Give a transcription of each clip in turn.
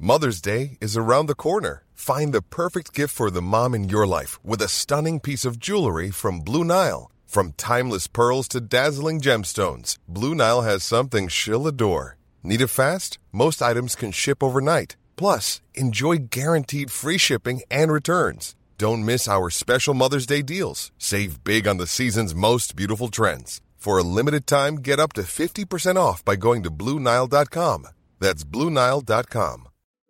Mother's Day is around the corner. Find the perfect gift for the mom in your life with a stunning piece of jewelry from Blue Nile. From timeless pearls to dazzling gemstones, Blue Nile has something she'll adore. Need it fast? Most items can ship overnight. Plus, enjoy guaranteed free shipping and returns. Don't miss our special Mother's Day deals. Save big on the season's most beautiful trends. For a limited time, get up to 50% off by going to BlueNile.com. That's BlueNile.com.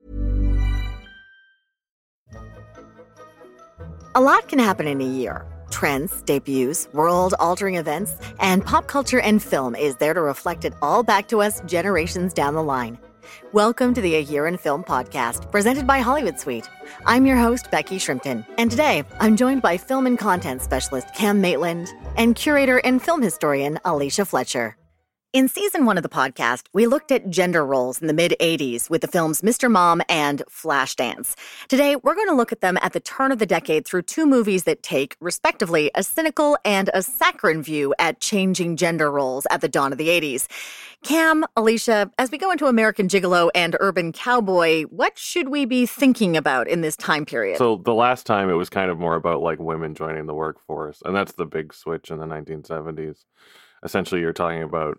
A lot can happen in a year. Trends, debuts, world-altering events, and pop culture and film is there to reflect it all back to us generations down the line. Welcome to the A Year in Film podcast, presented by Hollywood Suite. I'm your host, Becky Shrimpton, and today I'm joined by film and content specialist Cam Maitland and curator and film historian Alicia Fletcher. In season 1 of the podcast, we looked at gender roles in the mid-'80s with the films Mr. Mom and Flashdance. Today, we're going to look at them at the turn of the decade through 2 movies that take, respectively, a cynical and a saccharine view at changing gender roles at the dawn of the 80s. Cam, Alicia, as we go into American Gigolo and Urban Cowboy, what should we be thinking about in this time period? So the last time it was kind of more about like women joining the workforce, and that's the big switch in the 1970s. Essentially, you're talking about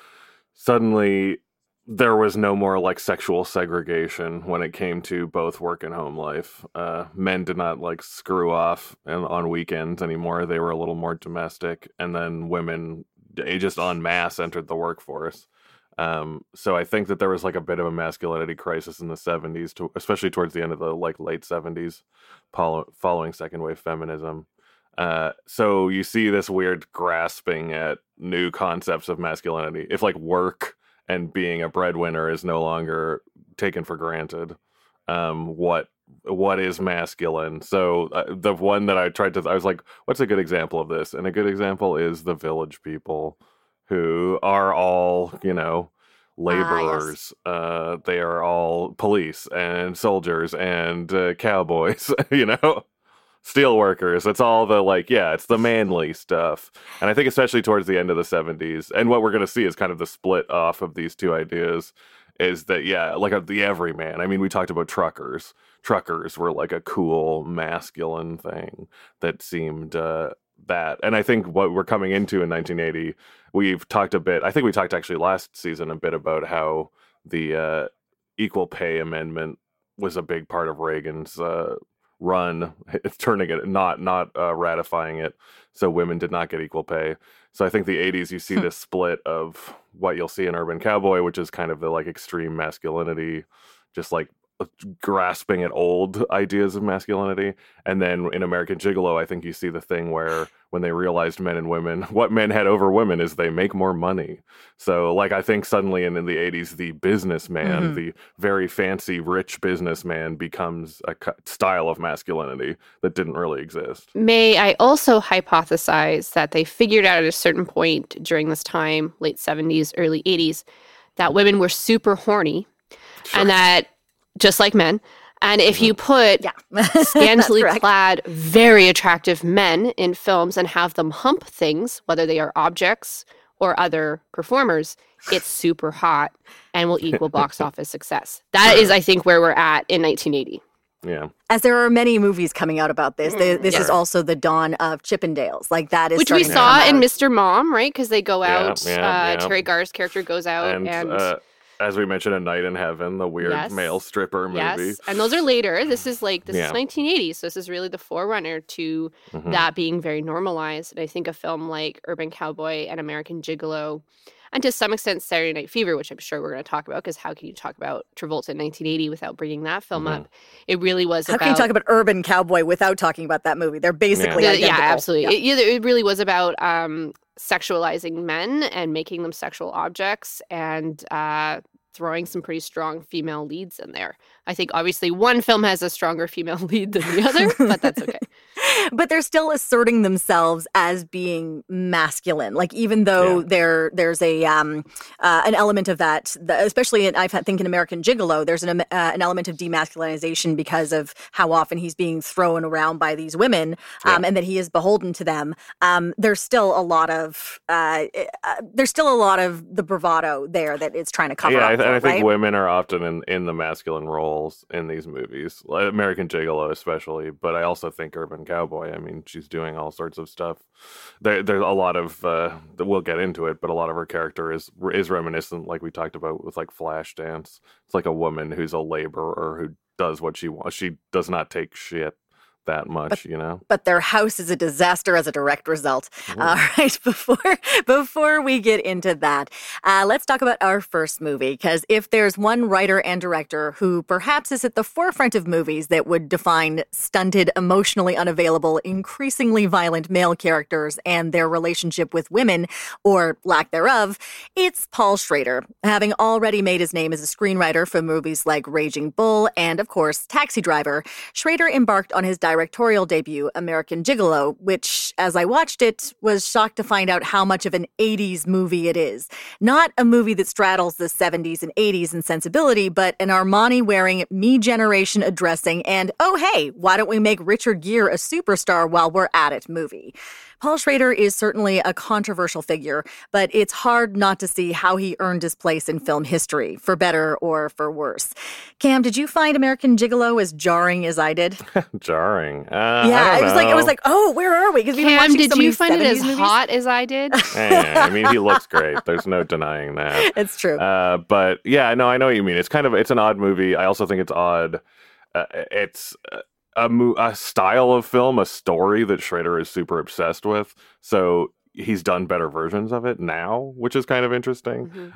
suddenly there was no more like sexual segregation when it came to both work and home life. Men did not like screw off on weekends anymore. They were a little more domestic, and then women just en masse entered the workforce. So I think that there was like a bit of a masculinity crisis in the 70s, especially towards the end of the like late 70s, following second wave feminism. So you see this weird grasping at new concepts of masculinity. If like work and being a breadwinner is no longer taken for granted, what is masculine? So the one that I was like, what's a good example of this? And a good example is the Village People, who are all, laborers. Yes. They are all police and soldiers and cowboys, steel workers. It's all the it's the manly stuff. And I think especially towards the end of the 70s, and what we're going to see is kind of the split off of these two ideas is that, the everyman. I mean, we talked about truckers. Truckers were like a cool masculine thing that seemed that. And I think what we're coming into in 1980, we've talked a bit, I think we talked actually last season a bit about how the Equal Pay Amendment was a big part of Reagan's run, turning it, not ratifying it, so women did not get equal pay. So I think the 80s, you see this split of what you'll see in Urban Cowboy, which is kind of the like extreme masculinity, just like grasping at old ideas of masculinity. And then in American Gigolo, I think you see the thing where when they realized men and women, what men had over women is they make more money. So I think suddenly in the 80s, the businessman, the very fancy, rich businessman becomes a style of masculinity that didn't really exist. May I also hypothesize that they figured out at a certain point during this time, late 70s, early 80s, that women were super horny, and that just like men. And if you put scantily clad, very attractive men in films and have them hump things, whether they are objects or other performers, it's super hot and will equal box office success. That is, I think, where we're at in 1980. Yeah. As there are many movies coming out about this, this is also the dawn of Chippendales. That is which we saw in Mr. Mom, right? Because they go out. Terry Garr's character goes out and as we mentioned, A Night in Heaven, the weird male stripper movie. Yes, and those are later. This is 1980, so this is really the forerunner to that being very normalized. And I think a film like Urban Cowboy and American Gigolo, and to some extent Saturday Night Fever, which I'm sure we're going to talk about, because how can you talk about Travolta in 1980 without bringing that film up? It really was How can you talk about Urban Cowboy without talking about that movie? They're basically identical. Yeah, absolutely. Yeah. It really was about sexualizing men and making them sexual objects and throwing some pretty strong female leads in there. I think obviously one film has a stronger female lead than the other, but that's okay. But they're still asserting themselves as being masculine. Even though there's an element of that, especially I think in American Gigolo, there's an element of demasculinization because of how often he's being thrown around by these women, and that he is beholden to them. There's still a lot of the bravado there that it's trying to cover up. and I think right? women are often in the masculine roles in these movies, like American Gigolo especially. But I also think Urban Cowboy. I mean, she's doing all sorts of stuff. There's a lot of we'll get into it, but a lot of her character is reminiscent, like we talked about with like Flashdance. It's like a woman who's a laborer who does what she wants. She does not take shit that much, But their house is a disaster as a direct result. Mhm. All right, before we get into that, let's talk about our first movie, because if there's one writer and director who perhaps is at the forefront of movies that would define stunted, emotionally unavailable, increasingly violent male characters and their relationship with women, or lack thereof, it's Paul Schrader. Having already made his name as a screenwriter for movies like Raging Bull and, of course, Taxi Driver, Schrader embarked on his directorial debut, American Gigolo, which, as I watched it, was shocked to find out how much of an 80s movie it is. Not a movie that straddles the 70s and 80s in sensibility, but an Armani-wearing, me-generation addressing and, oh hey, why don't we make Richard Gere a superstar while we're at it movie. Paul Schrader is certainly a controversial figure, but it's hard not to see how he earned his place in film history, for better or for worse. Cam, did you find American Gigolo as jarring as I did? Jarring. Yeah, it was like, oh, where are we? Because we've been Cam, watching did so you many find it 70s as movies. hot as I did? I mean, he looks great. There's no denying that. It's true. But yeah, no, I know what you mean. It's an odd movie. I also think it's odd. It's a style of film, a story that Schrader is super obsessed with. So he's done better versions of it now, which is kind of interesting.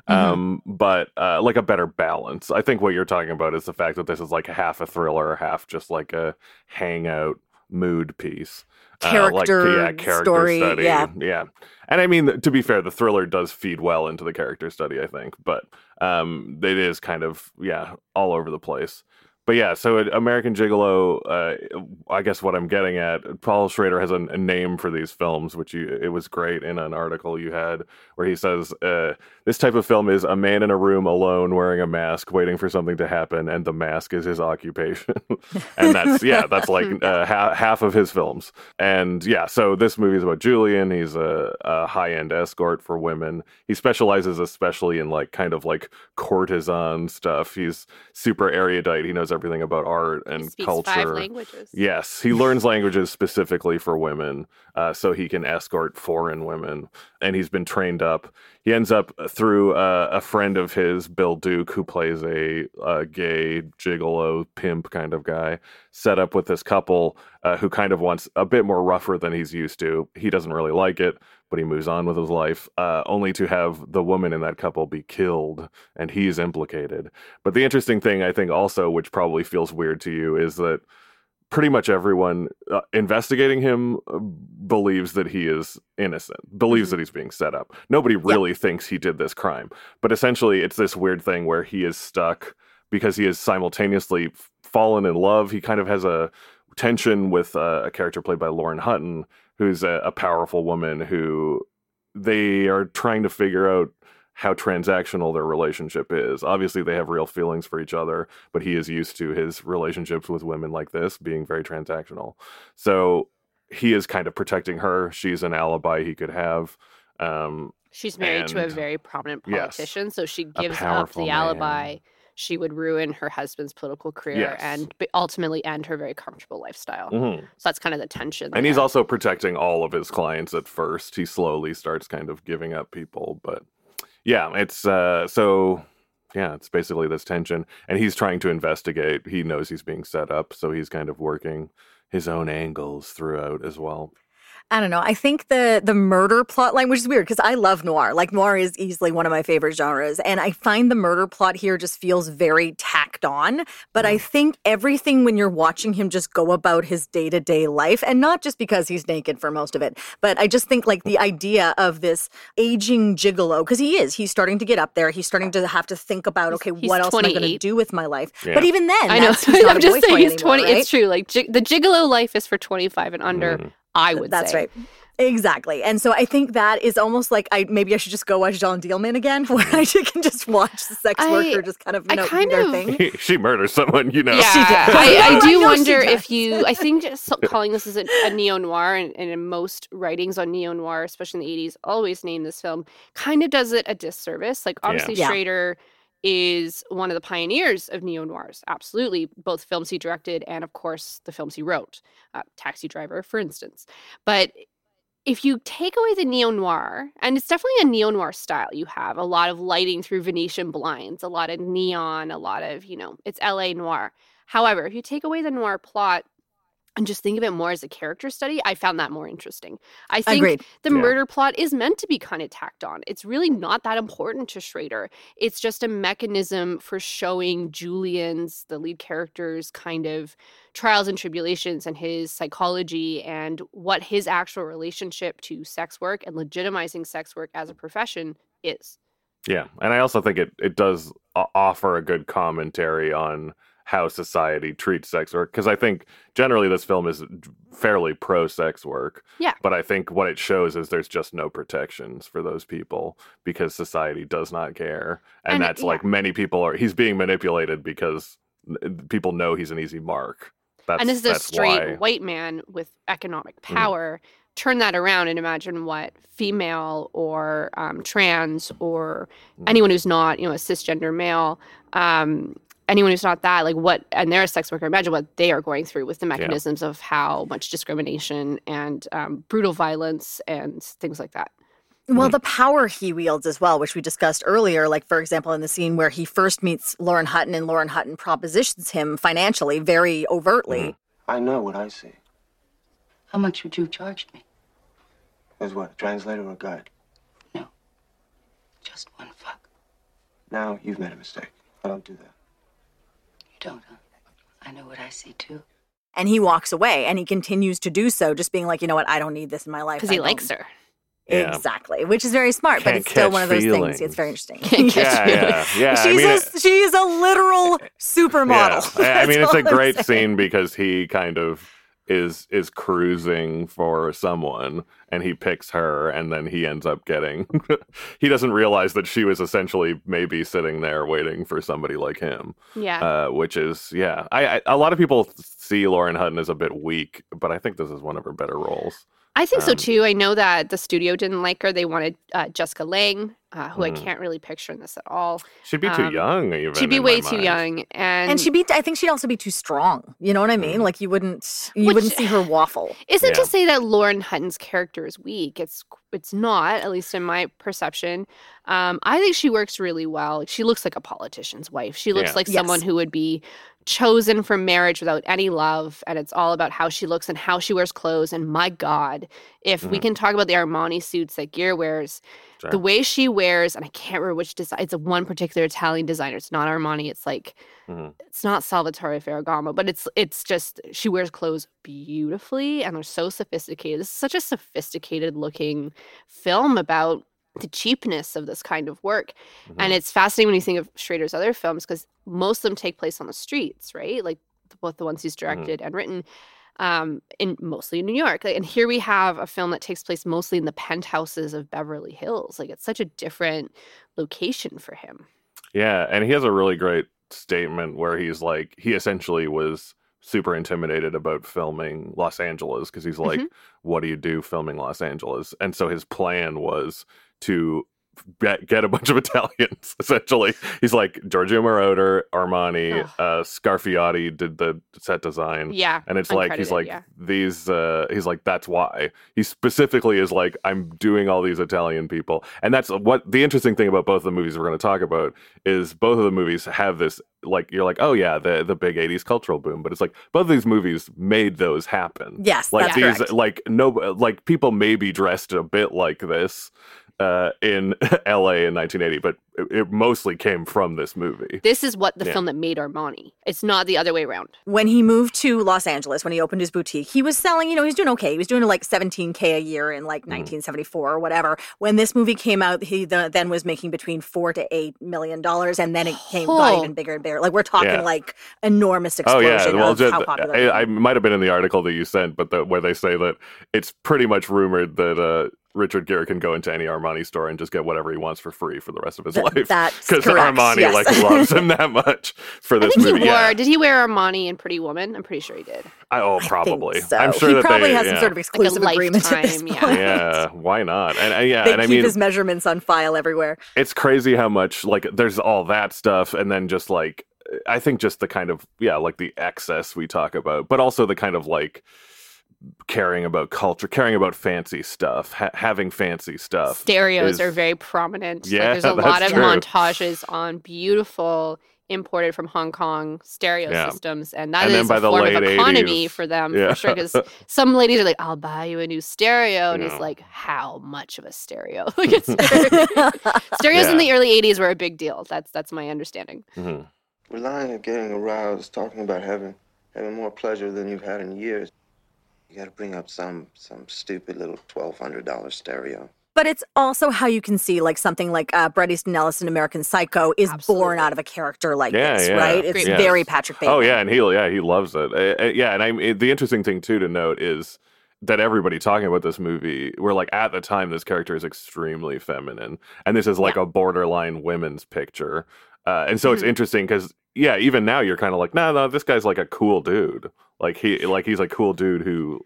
But like a better balance. I think what you're talking about is the fact that this is like half a thriller, half just like a hangout mood piece. Character story, study. yeah. And I mean, to be fair, the thriller does feed well into the character study, I think. But it is kind of, all over the place. But yeah, so American Gigolo, I guess what I'm getting at, Paul Schrader has a name for these films, which it was great in an article you had, where he says, this type of film is a man in a room alone wearing a mask, waiting for something to happen, and the mask is his occupation. And that's like half of his films. And yeah, so this movie is about Julian. He's a high-end escort for women. He specializes especially in like kind of like courtesan stuff. He's super erudite. He knows everything about art and He speaks culture. 5 languages. Yes, he learns languages specifically for women, so he can escort foreign women, and he's been trained up. He ends up through a friend of his, Bill Duke, who plays a gay gigolo pimp kind of guy, set up with this couple who kind of wants a bit more rougher than he's used to. He doesn't really like it, but he moves on with his life, only to have the woman in that couple be killed, and he's implicated. But the interesting thing, I think, also, which probably feels weird to you, is that pretty much everyone investigating him believes that he is innocent, believes that he's being set up. Nobody really thinks he did this crime. But essentially, it's this weird thing where he is stuck because he has simultaneously fallen in love. He kind of has a tension with a character played by Lauren Hutton, who's a powerful woman who they are trying to figure out how transactional their relationship is. Obviously, they have real feelings for each other, but he is used to his relationships with women like this being very transactional. So he is kind of protecting her. She's an alibi he could have. She's married to a very prominent politician, so she gives up the alibi. She would ruin her husband's political career and ultimately end her very comfortable lifestyle. So that's kind of the tension there. And he's also protecting all of his clients at first. He slowly starts kind of giving up people, but yeah, it's it's basically this tension, and he's trying to investigate. He knows he's being set up, so he's kind of working his own angles throughout as well. I don't know. I think the murder plot line, which is weird because I love noir. Like, noir is easily one of my favorite genres. And I find the murder plot here just feels very tacked on. But I think everything when you're watching him just go about his day-to-day life, and not just because he's naked for most of it, but I just think like the idea of this aging gigolo, because he's starting to get up there. He's starting to have to think about, okay, what else am I going to do with my life? Yeah. But even then, I know. I'm just saying he's 20. Right? It's true. Like the gigolo life is for 25 and under. I would That's say. Right. Exactly. And so I think that is almost like maybe I should just go watch Jean Dielman again, where I can just watch the sex worker just kind of, do their thing. She murders someone, Yeah, she did. I do wonder if I think calling this as a neo-noir, and in most writings on neo-noir, especially in the 80s, always name this film, kind of does it a disservice. Like, obviously, Schrader is one of the pioneers of neo-noirs, absolutely. Both films he directed and, of course, the films he wrote. Taxi Driver, for instance. But if you take away the neo-noir, and it's definitely a neo-noir style, you have a lot of lighting through Venetian blinds, a lot of neon, a lot of, it's LA noir. However, if you take away the noir plot and just think of it more as a character study, I found that more interesting. I think Agreed. the murder plot is meant to be kind of tacked on. It's really not that important to Schrader. It's just a mechanism for showing Julian's, the lead character's, kind of trials and tribulations and his psychology and what his actual relationship to sex work and legitimizing sex work as a profession is. Yeah, and I also think it does offer a good commentary on how society treats sex work, because I think generally this film is fairly pro-sex work. Yeah. But I think what it shows is there's just no protections for those people because society does not care. And that's many people he's being manipulated because people know he's an easy mark. And this is a straight white man with economic power. Turn that around and imagine what female or trans or anyone who's not, a cisgender male, anyone who's not that, and they're a sex worker, imagine what they are going through with the mechanisms of how much discrimination and brutal violence and things like that. Well, the power he wields as well, which we discussed earlier, like, for example, in the scene where he first meets Lauren Hutton and Lauren Hutton propositions him financially very overtly. I know what I see. How much would you have charged me? As what, a translator or a guide? No. Just one fuck. Now, you've made a mistake. I don't do that. You don't, huh? I know what I see, too. And he walks away, and he continues to do so, just being like, you know what, I don't need this in my life. Because he likes her. Yeah. Exactly, which is very smart, but it's still one of those things. It's very interesting. Yeah. She's a literal supermodel. Yeah. I mean, it's a great scene because he kind of is cruising for someone, and he picks her, and then he ends up getting. He doesn't realize that she was essentially maybe sitting there waiting for somebody like him. Yeah. Which is a lot of people see Lauren Hutton as a bit weak, but I think this is one of her better roles. I think so, too. I know that the studio didn't like her. They wanted Jessica Lange, who I can't really picture in this at all. She'd be too young, even. She'd be way too young. And I think she'd also be too strong. You know what I mean? Like, you wouldn't see her waffle. Isn't to say that Lauren Hutton's character is weak. It's not, at least in my perception. I think she works really well. She looks like a politician's wife. She looks like someone who would be chosen for marriage without any love, and it's all about how she looks and how she wears clothes. And my God, if we can talk about the Armani suits that Gear wears, the way she wears, and I can't remember which design, it's one particular Italian designer. It's not Armani. It's like, it's not Salvatore Ferragamo, but it's just, she wears clothes beautifully, and they're so sophisticated. This is such a sophisticated looking film about the cheapness of this kind of work. And it's fascinating when you think of Schrader's other films, because most of them take place on the streets, right? Like both the ones he's directed and written, mostly in New York. And here we have a film that takes place mostly in the penthouses of Beverly Hills. Like, it's such a different location for him. Yeah, and he has a really great statement where he's like, he essentially was super intimidated about filming Los Angeles because he's like, what do you do filming Los Angeles? And so his plan was to get a bunch of Italians, essentially. He's like, Giorgio Moroder, Armani, Scarfiotti did the set design. Yeah. And it's like, he's like, he's like, that's why. He specifically is like, I'm doing all these Italian people. And that's what the interesting thing about both of the movies we're going to talk about is both of the movies have this, like, you're like, oh yeah, the big 80s cultural boom. But it's like, both of these movies made those happen. Yes, like that's these, correct. like people may be dressed a bit like this in LA in 1980, but it mostly came from this movie. This is what the film that made Armani. It's not the other way around. When he moved to Los Angeles, when he opened his boutique, he was selling, he was doing okay. He was doing like $17K a year in like 1974 or whatever. When this movie came out, he then was making between $4 to $8 million, and then it got even bigger and bigger. Like, we're talking like enormous explosion of how popular. I might have been in the article that you sent, but where they say that it's pretty much rumored that Richard Gere can go into any Armani store and just get whatever he wants for free for the rest of his life. That's because correct, Armani yes. like loves him that much for this movie. Did he wear Armani in Pretty Woman? I'm pretty sure he did. Probably. So. I'm sure he that probably they, has some sort of exclusive like a agreement at this lifetime, point. Yeah, why not? And They keep his measurements on file everywhere. it's crazy how much like there's all that stuff, and then just like I think just the kind of like the excess we talk about, but also the kind of like caring about culture, caring about fancy stuff, having fancy stuff. Stereos are very prominent. Yeah, there's a lot of true. montages on beautiful imported from Hong Kong stereo systems, and that is by a the form of late economy 80s, for them for sure. Because some ladies are like, "I'll buy you a new stereo," and it's like, "How much of a stereo?" Like it's stereos in the early '80s were a big deal. That's my understanding. Mm-hmm. We're lying and getting aroused, talking about having more pleasure than you've had in years. You got to bring up some stupid little $1,200 stereo. But it's also how you can see like something like Bret Easton Ellis in American Psycho is born out of a character like this, right? It's very Patrick Bateman. Oh yeah, and he loves it. And the interesting thing too to note is that everybody talking about this movie, we're like at the time this character is extremely feminine, and this is like a borderline women's picture, and so it's interesting because even now you're kind of like, no, this guy's like a cool dude. He's a cool dude who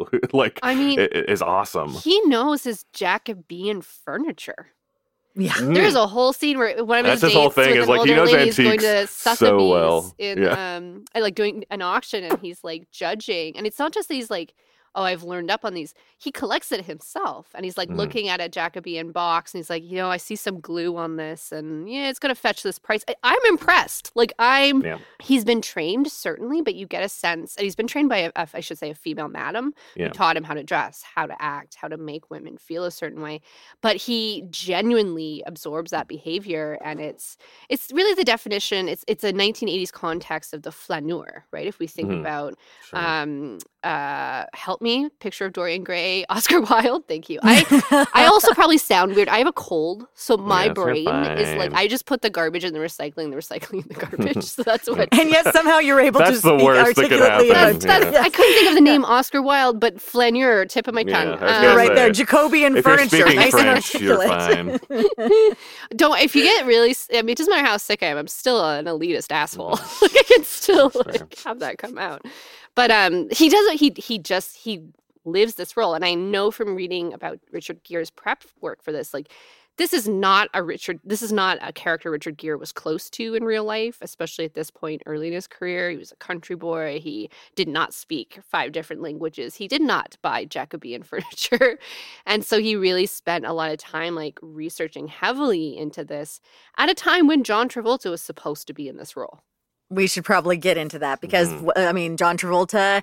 is awesome. He knows his Jacobean furniture. Yeah, there's a whole scene where one of his dates whole thing with is an like older he knows lady is going antiques to Sotheby's so well. in like doing an auction, and he's like judging, and it's not just that he's like, oh, I've learned up on these. He collects it himself, and he's like looking at a Jacobean box, and he's like, I see some glue on this, and it's going to fetch this price. I'm impressed. He's been trained, certainly, but you get a sense, and he's been trained by, I should say, a female madam who taught him how to dress, how to act, how to make women feel a certain way. But he genuinely absorbs that behavior, and it's really the definition. It's a 1980s context of the flaneur, right? If we think about Help Me, Picture of Dorian Gray, Oscar Wilde. Thank you. I also probably sound weird. I have a cold, so my brain is like, I just put the garbage in the recycling in the garbage. So that's what. And yet somehow you're able to speak articulately. I couldn't think of the name Oscar Wilde, but flaneur, tip of my tongue. Right there, Jacobean furniture. Nice French, and articulate. You're fine. If you get really, it doesn't matter how sick I am. I'm still an elitist asshole. I can still have that come out. But he doesn't. He lives this role, and I know from reading about Richard Gere's prep work for this, this is not a character Richard Gere was close to in real life, especially at this point early in his career. He was a country boy. He did not speak 5 different languages. He did not buy Jacobean furniture, and so he really spent a lot of time researching heavily into this at a time when John Travolta was supposed to be in this role. We should probably get into that because, I mean, John Travolta,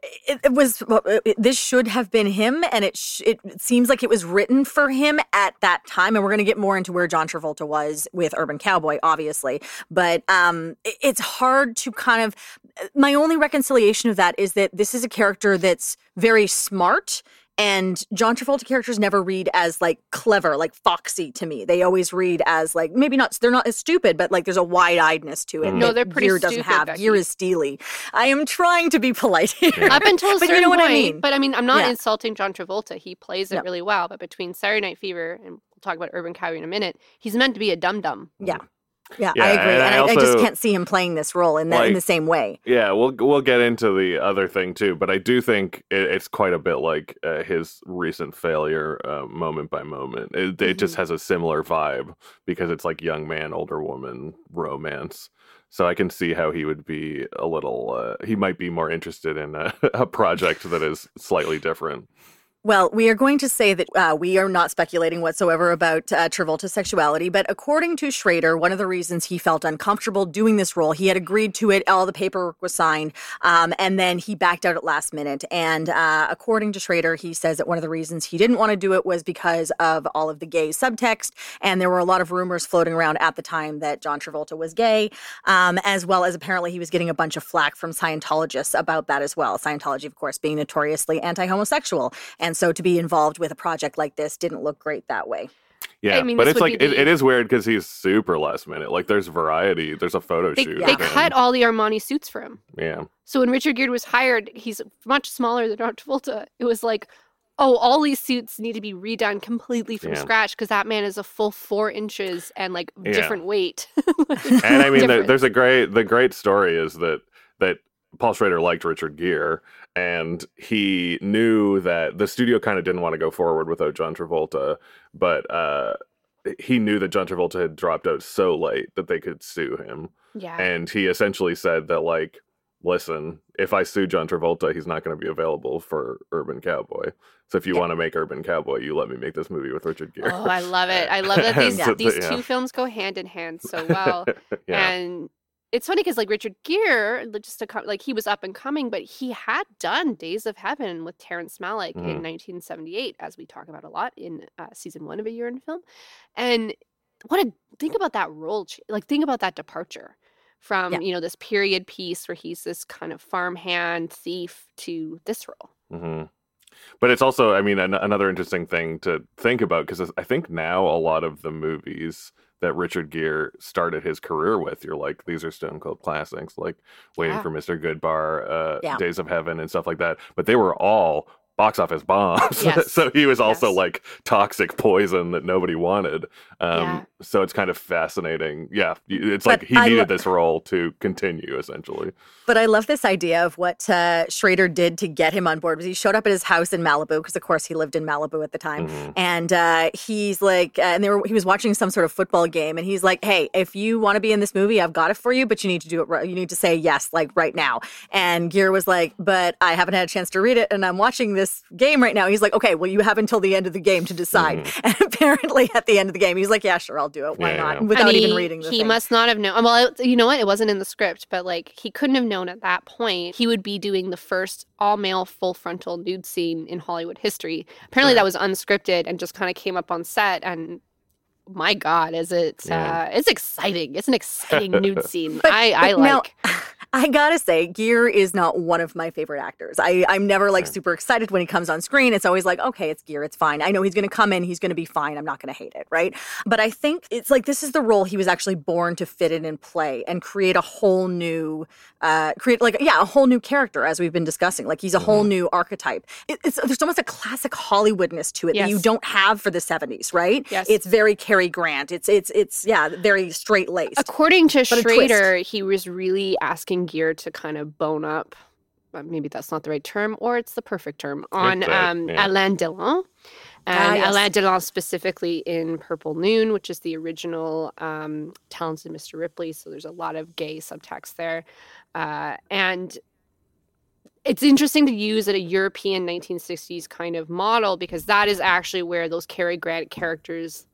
this should have been him, and it seems like it was written for him at that time, and we're going to get more into where John Travolta was with Urban Cowboy, obviously, but it's hard to my only reconciliation of that is that this is a character that's very smart. And John Travolta characters never read as clever, foxy to me. They always read as maybe not, they're not as stupid, but there's a wide-eyedness to it. No, they're pretty Gere stupid. doesn't have. Gere is steely. I am trying to be polite here. Up until a certain you know what point, I mean. But I mean, I'm not insulting John Travolta. He plays it really well. But between Saturday Night Fever, and we'll talk about Urban Cowboy in a minute, he's meant to be a dum-dum. Yeah, I agree. And I just can't see him playing this role in the same way. Yeah, we'll get into the other thing too, but I do think it's quite a bit like his recent failure, Moment by Moment. It just has a similar vibe because it's young man, older woman romance. So I can see how he would be a little. He might be more interested in a project that is slightly different. Well, we are going to say that we are not speculating whatsoever about Travolta's sexuality, but according to Schrader, one of the reasons he felt uncomfortable doing this role, he had agreed to it, all the paperwork was signed, and then he backed out at last minute. And according to Schrader, he says that one of the reasons he didn't want to do it was because of all of the gay subtext, and there were a lot of rumors floating around at the time that John Travolta was gay, as well as apparently he was getting a bunch of flack from Scientologists about that as well. Scientology, of course, being notoriously anti-homosexual. And so to be involved with a project like this didn't look great that way. Yeah, but it's it is weird because he's super last minute. There's variety. There's a photo shoot. They cut all the Armani suits for him. Yeah. So when Richard Gere was hired, he's much smaller than John Travolta. It was oh, all these suits need to be redone completely from Yeah. scratch because that man is a full 4 inches and like Yeah. different weight. And I mean, Different. there's the great story is that Paul Schrader liked Richard Gere, and he knew that the studio kind of didn't want to go forward without John Travolta, but he knew that John Travolta had dropped out so late that they could sue him. Yeah. And he essentially said that, like, listen, if I sue John Travolta, he's not going to be available for Urban Cowboy. So if you want to make Urban Cowboy, you let me make this movie with Richard Gere. Oh, I love it. I love that these And these yeah. two films go hand in hand so well. Yeah. And it's funny because like Richard Gere, like he was up and coming, but he had done Days of Heaven with Terrence Malick in 1978, as we talk about a lot in season 1 of A Year in Film. And think about that role, like think about that departure from this period piece where he's this kind of farmhand thief to this role. Mm-hmm. But it's also, I mean, another interesting thing to think about, because I think now a lot of the movies that Richard Gere started his career with, you're like, these are Stone Cold classics, like Waiting for Mr. Goodbar, Days of Heaven, and stuff like that. But they were all box office bombs. Yes. So he was also Yes. like toxic poison that nobody wanted. So it's kind of fascinating. Yeah, it's But like he needed this role to continue, essentially. But I love this idea of what Schrader did to get him on board. He showed up at his house in Malibu, because of course he lived in Malibu at the time. Mm-hmm. And he's like, he was watching some sort of football game, and he's like, hey, if you want to be in this movie, I've got it for you, but you need to do it right. You need to say yes, like right now. And Gere was like, but I haven't had a chance to read it, and I'm watching this game right now. He's like, okay, well, you have until the end of the game to decide. And apparently at the end of the game, he's like, yeah, sure, I'll do it. Why not? Without even reading the He thing. must not have known. Well, you know what? It wasn't in the script, but like he couldn't have known at that point he would be doing the first all-male full frontal nude scene in Hollywood history. Apparently that was unscripted and just kind of came up on set, and my God, it's exciting. It's an exciting nude scene. I like. Now, I gotta say, Gere is not one of my favorite actors. I'm never like super excited when he comes on screen. It's always like, okay, it's Gere, it's fine. I know he's gonna come in, he's gonna be fine. I'm not gonna hate it, right? But I think it's like this is the role he was actually born to fit in and play and create a whole new, a whole new character, as we've been discussing. Like he's a whole new archetype. There's almost a classic Hollywoodness to it that you don't have for the 70s, right? Yes. It's very Cary Grant. It's very straight laced. According to But a Schrader, he was really asking Gere to kind of bone up. Maybe that's not the right term, or it's the perfect term, on Alain Delon. And yes. Alain Delon specifically in Purple Noon, which is the original Talented Mr. Ripley. So there's a lot of gay subtext there. And it's interesting to use a European 1960s kind of model, because that is actually where those Cary Grant characters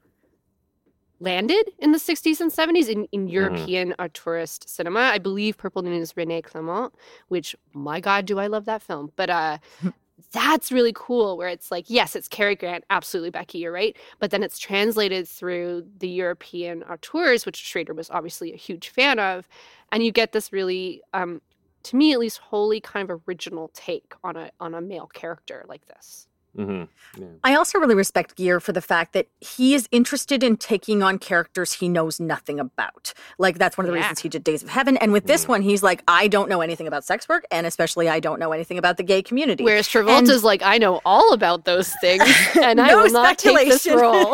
landed in the 60s and 70s in European auteurist cinema. I believe Purple Noon is René Clément, which, my God, do I love that film. But that's really cool, where it's like, yes, it's Cary Grant, absolutely, Becky, you're right. But then it's translated through the European auteurs, which Schrader was obviously a huge fan of. And you get this really, to me at least, wholly kind of original take on a male character like this. Mm-hmm. Yeah. I also really respect Gere for the fact that he is interested in taking on characters he knows nothing about. Like, that's one of the reasons he did Days of Heaven. And with this one, he's like, I don't know anything about sex work, and especially I don't know anything about the gay community. Whereas Travolta's like, I know all about those things, and I will not take this role.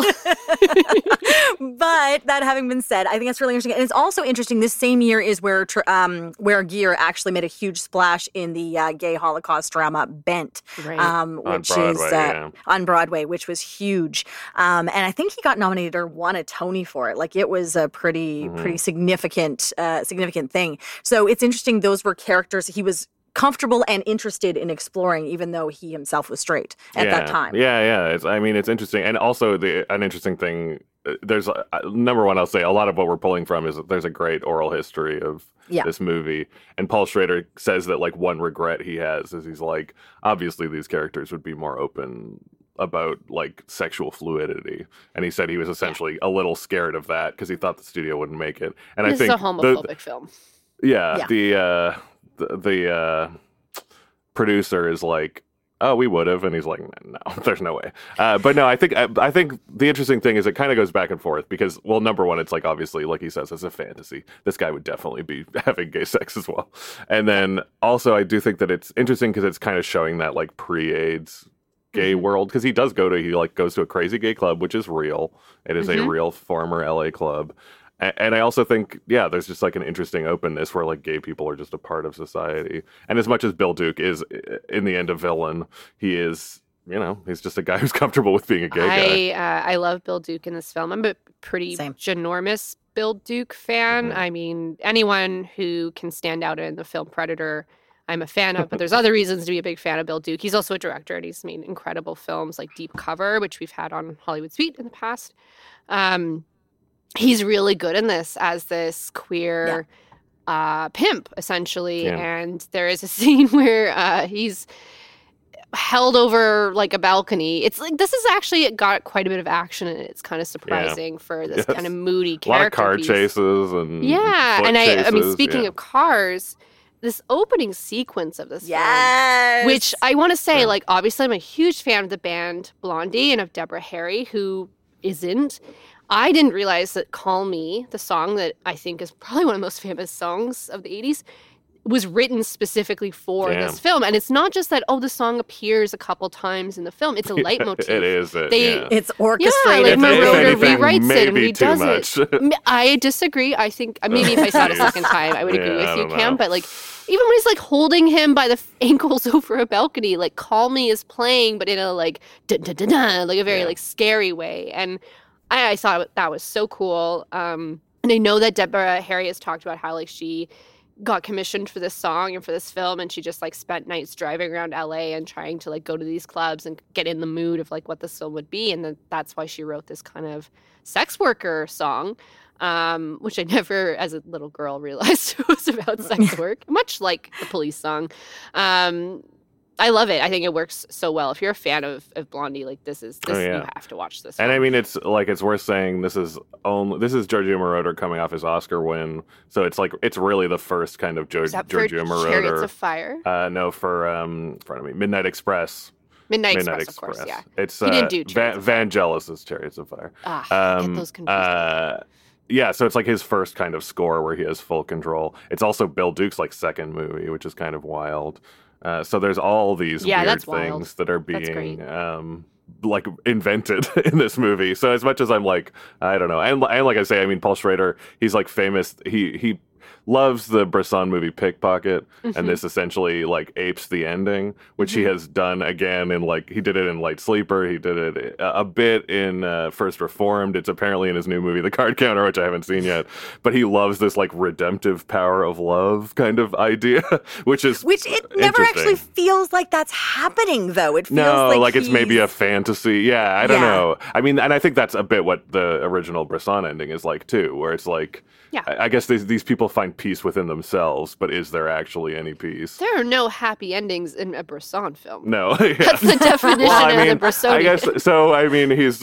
But that having been said, I think that's really interesting. And it's also interesting, this same year is where Gere actually made a huge splash in the gay Holocaust drama Bent, which is on Broadway, which was huge. And I think he got nominated or won a Tony for it. Like, it was a pretty significant thing. So it's interesting. Those were characters he was comfortable and interested in exploring, even though he himself was straight at that time. Yeah. It's interesting. And also an interesting thing, there's number one, I'll say a lot of what we're pulling from is that there's a great oral history of this movie. And Paul Schrader says that, like, one regret he has is he's like, obviously these characters would be more open about, like, sexual fluidity. And he said he was essentially a little scared of that because he thought the studio wouldn't make it. And This I think is a homophobic film. The producer is like, oh, we would have, and he's like, no, there's no way. But no, I think the interesting thing is it kind of goes back and forth because, well, number one, it's like, obviously, like he says, it's a fantasy. This guy would definitely be having gay sex as well. And then also, I do think that it's interesting because it's kind of showing that, like, pre-AIDS gay world, because he goes to a crazy gay club, which is real. It is a real former LA club. And I also think, there's just like an interesting openness where like gay people are just a part of society. And as much as Bill Duke is in the end a villain, he is, he's just a guy who's comfortable with being a gay guy. I love Bill Duke in this film. I'm a pretty ginormous Bill Duke fan. I mean, anyone who can stand out in the film Predator, I'm a fan of, but there's other reasons to be a big fan of Bill Duke. He's also a director, and he's made incredible films like Deep Cover, which we've had on Hollywood Suite in the past. He's really good in this as this queer pimp, essentially. Yeah. And there is a scene where he's held over like a balcony. It's like this is actually got quite a bit of action in it. It's kind of surprising for this kind of moody character. A lot of car chases and and I mean, speaking of cars, this opening sequence of this film, which I want to say, like, obviously I'm a huge fan of the band Blondie and of Deborah Harry, who isn't. I didn't realize that Call Me, the song that I think is probably one of the most famous songs of the 80s, was written specifically for this film. And it's not just that, the song appears a couple times in the film. It's a leitmotif. It is. It's orchestrated. Yeah, like Moroder rewrites it and he does it. I disagree. I think maybe if I saw it a second time, I would agree with you, Cam. But like, even when he's like holding him by the ankles over a balcony, like Call Me is playing, but in a like, like a very like scary way. And I thought that was so cool. And I know that Deborah Harry has talked about how like she got commissioned for this song and for this film, and she just like spent nights driving around LA and trying to like go to these clubs and get in the mood of like what this film would be. And that's why she wrote this kind of sex worker song, which I never as a little girl realized it was about sex work, much like the Police song. I love it. I think it works so well. If you're a fan of Blondie, like you have to watch this. And I mean, it's worth saying this is Giorgio Moroder coming off his Oscar win, so it's really the first kind of Giorgio Moroder. Chariots of Fire. No, for Midnight Express. Midnight Express, of course. Yeah, it's he didn't do Vangelis' Chariots of Fire. I get those confused. Yeah, so it's like his first kind of score where he has full control. It's also Bill Duke's like second movie, which is kind of wild. So there's all these weird things that are being like invented in this movie. So as much as I'm like, I don't know, and like I say, I mean, Paul Schrader, he's like famous. He loves the Bresson movie Pickpocket, and this essentially like apes the ending, which he has done again in like he did it in Light Sleeper, he did it a bit in First Reformed. It's apparently in his new movie The Card Counter, which I haven't seen yet. But he loves this like redemptive power of love kind of idea, which it never actually feels like that's happening though. It feels like it's maybe a fantasy. Yeah, I don't know. I mean, and I think that's a bit what the original Bresson ending is like too, where it's like. Yeah. I guess these people find peace within themselves, but is there actually any peace? There are no happy endings in a Bresson film. No. That's the definition of the Bresson. I guess so. I mean, he's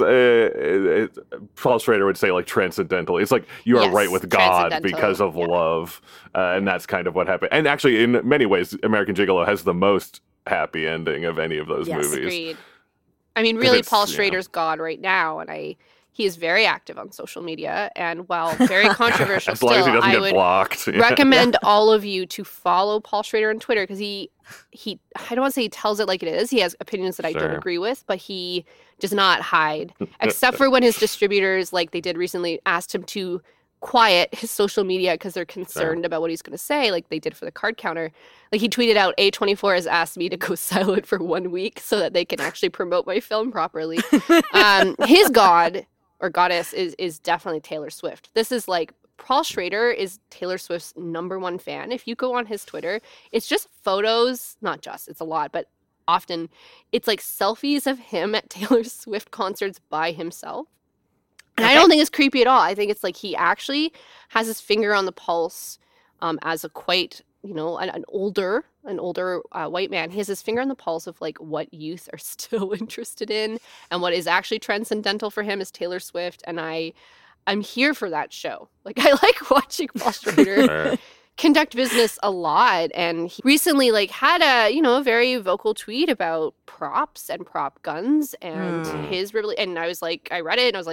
Paul Schrader would say like transcendental. It's like you are right with God because of love, and that's kind of what happened. And actually, in many ways, American Gigolo has the most happy ending of any of those movies. Agreed. I mean, really, Paul Schrader's God right now, and he is very active on social media, and while very controversial, as long as he doesn't get blocked, recommend all of you to follow Paul Schrader on Twitter because he I don't want to say he tells it like it is. He has opinions that I don't agree with, but he does not hide, except for when his distributors, like they did recently, asked him to quiet his social media because they're concerned about what he's going to say, like they did for the Card Counter. Like he tweeted out, A24 has asked me to go silent for 1 week so that they can actually promote my film properly. His god or goddess is definitely Taylor Swift. This is like Paul Schrader is Taylor Swift's #1 fan. If you go on his Twitter, it's just photos, not just, it's a lot, but often it's like selfies of him at Taylor Swift concerts by himself. And I don't think it's creepy at all. I think it's like he actually has his finger on the pulse as a quite, an older white man. He has his finger on the pulse of like what youth are still interested in and what is actually transcendental for him is Taylor Swift. And I'm here for that show. Like I like watching Paul Schrader conduct business a lot. And he recently like had a very vocal tweet about props and prop guns and his and I was like, I read it and I was like,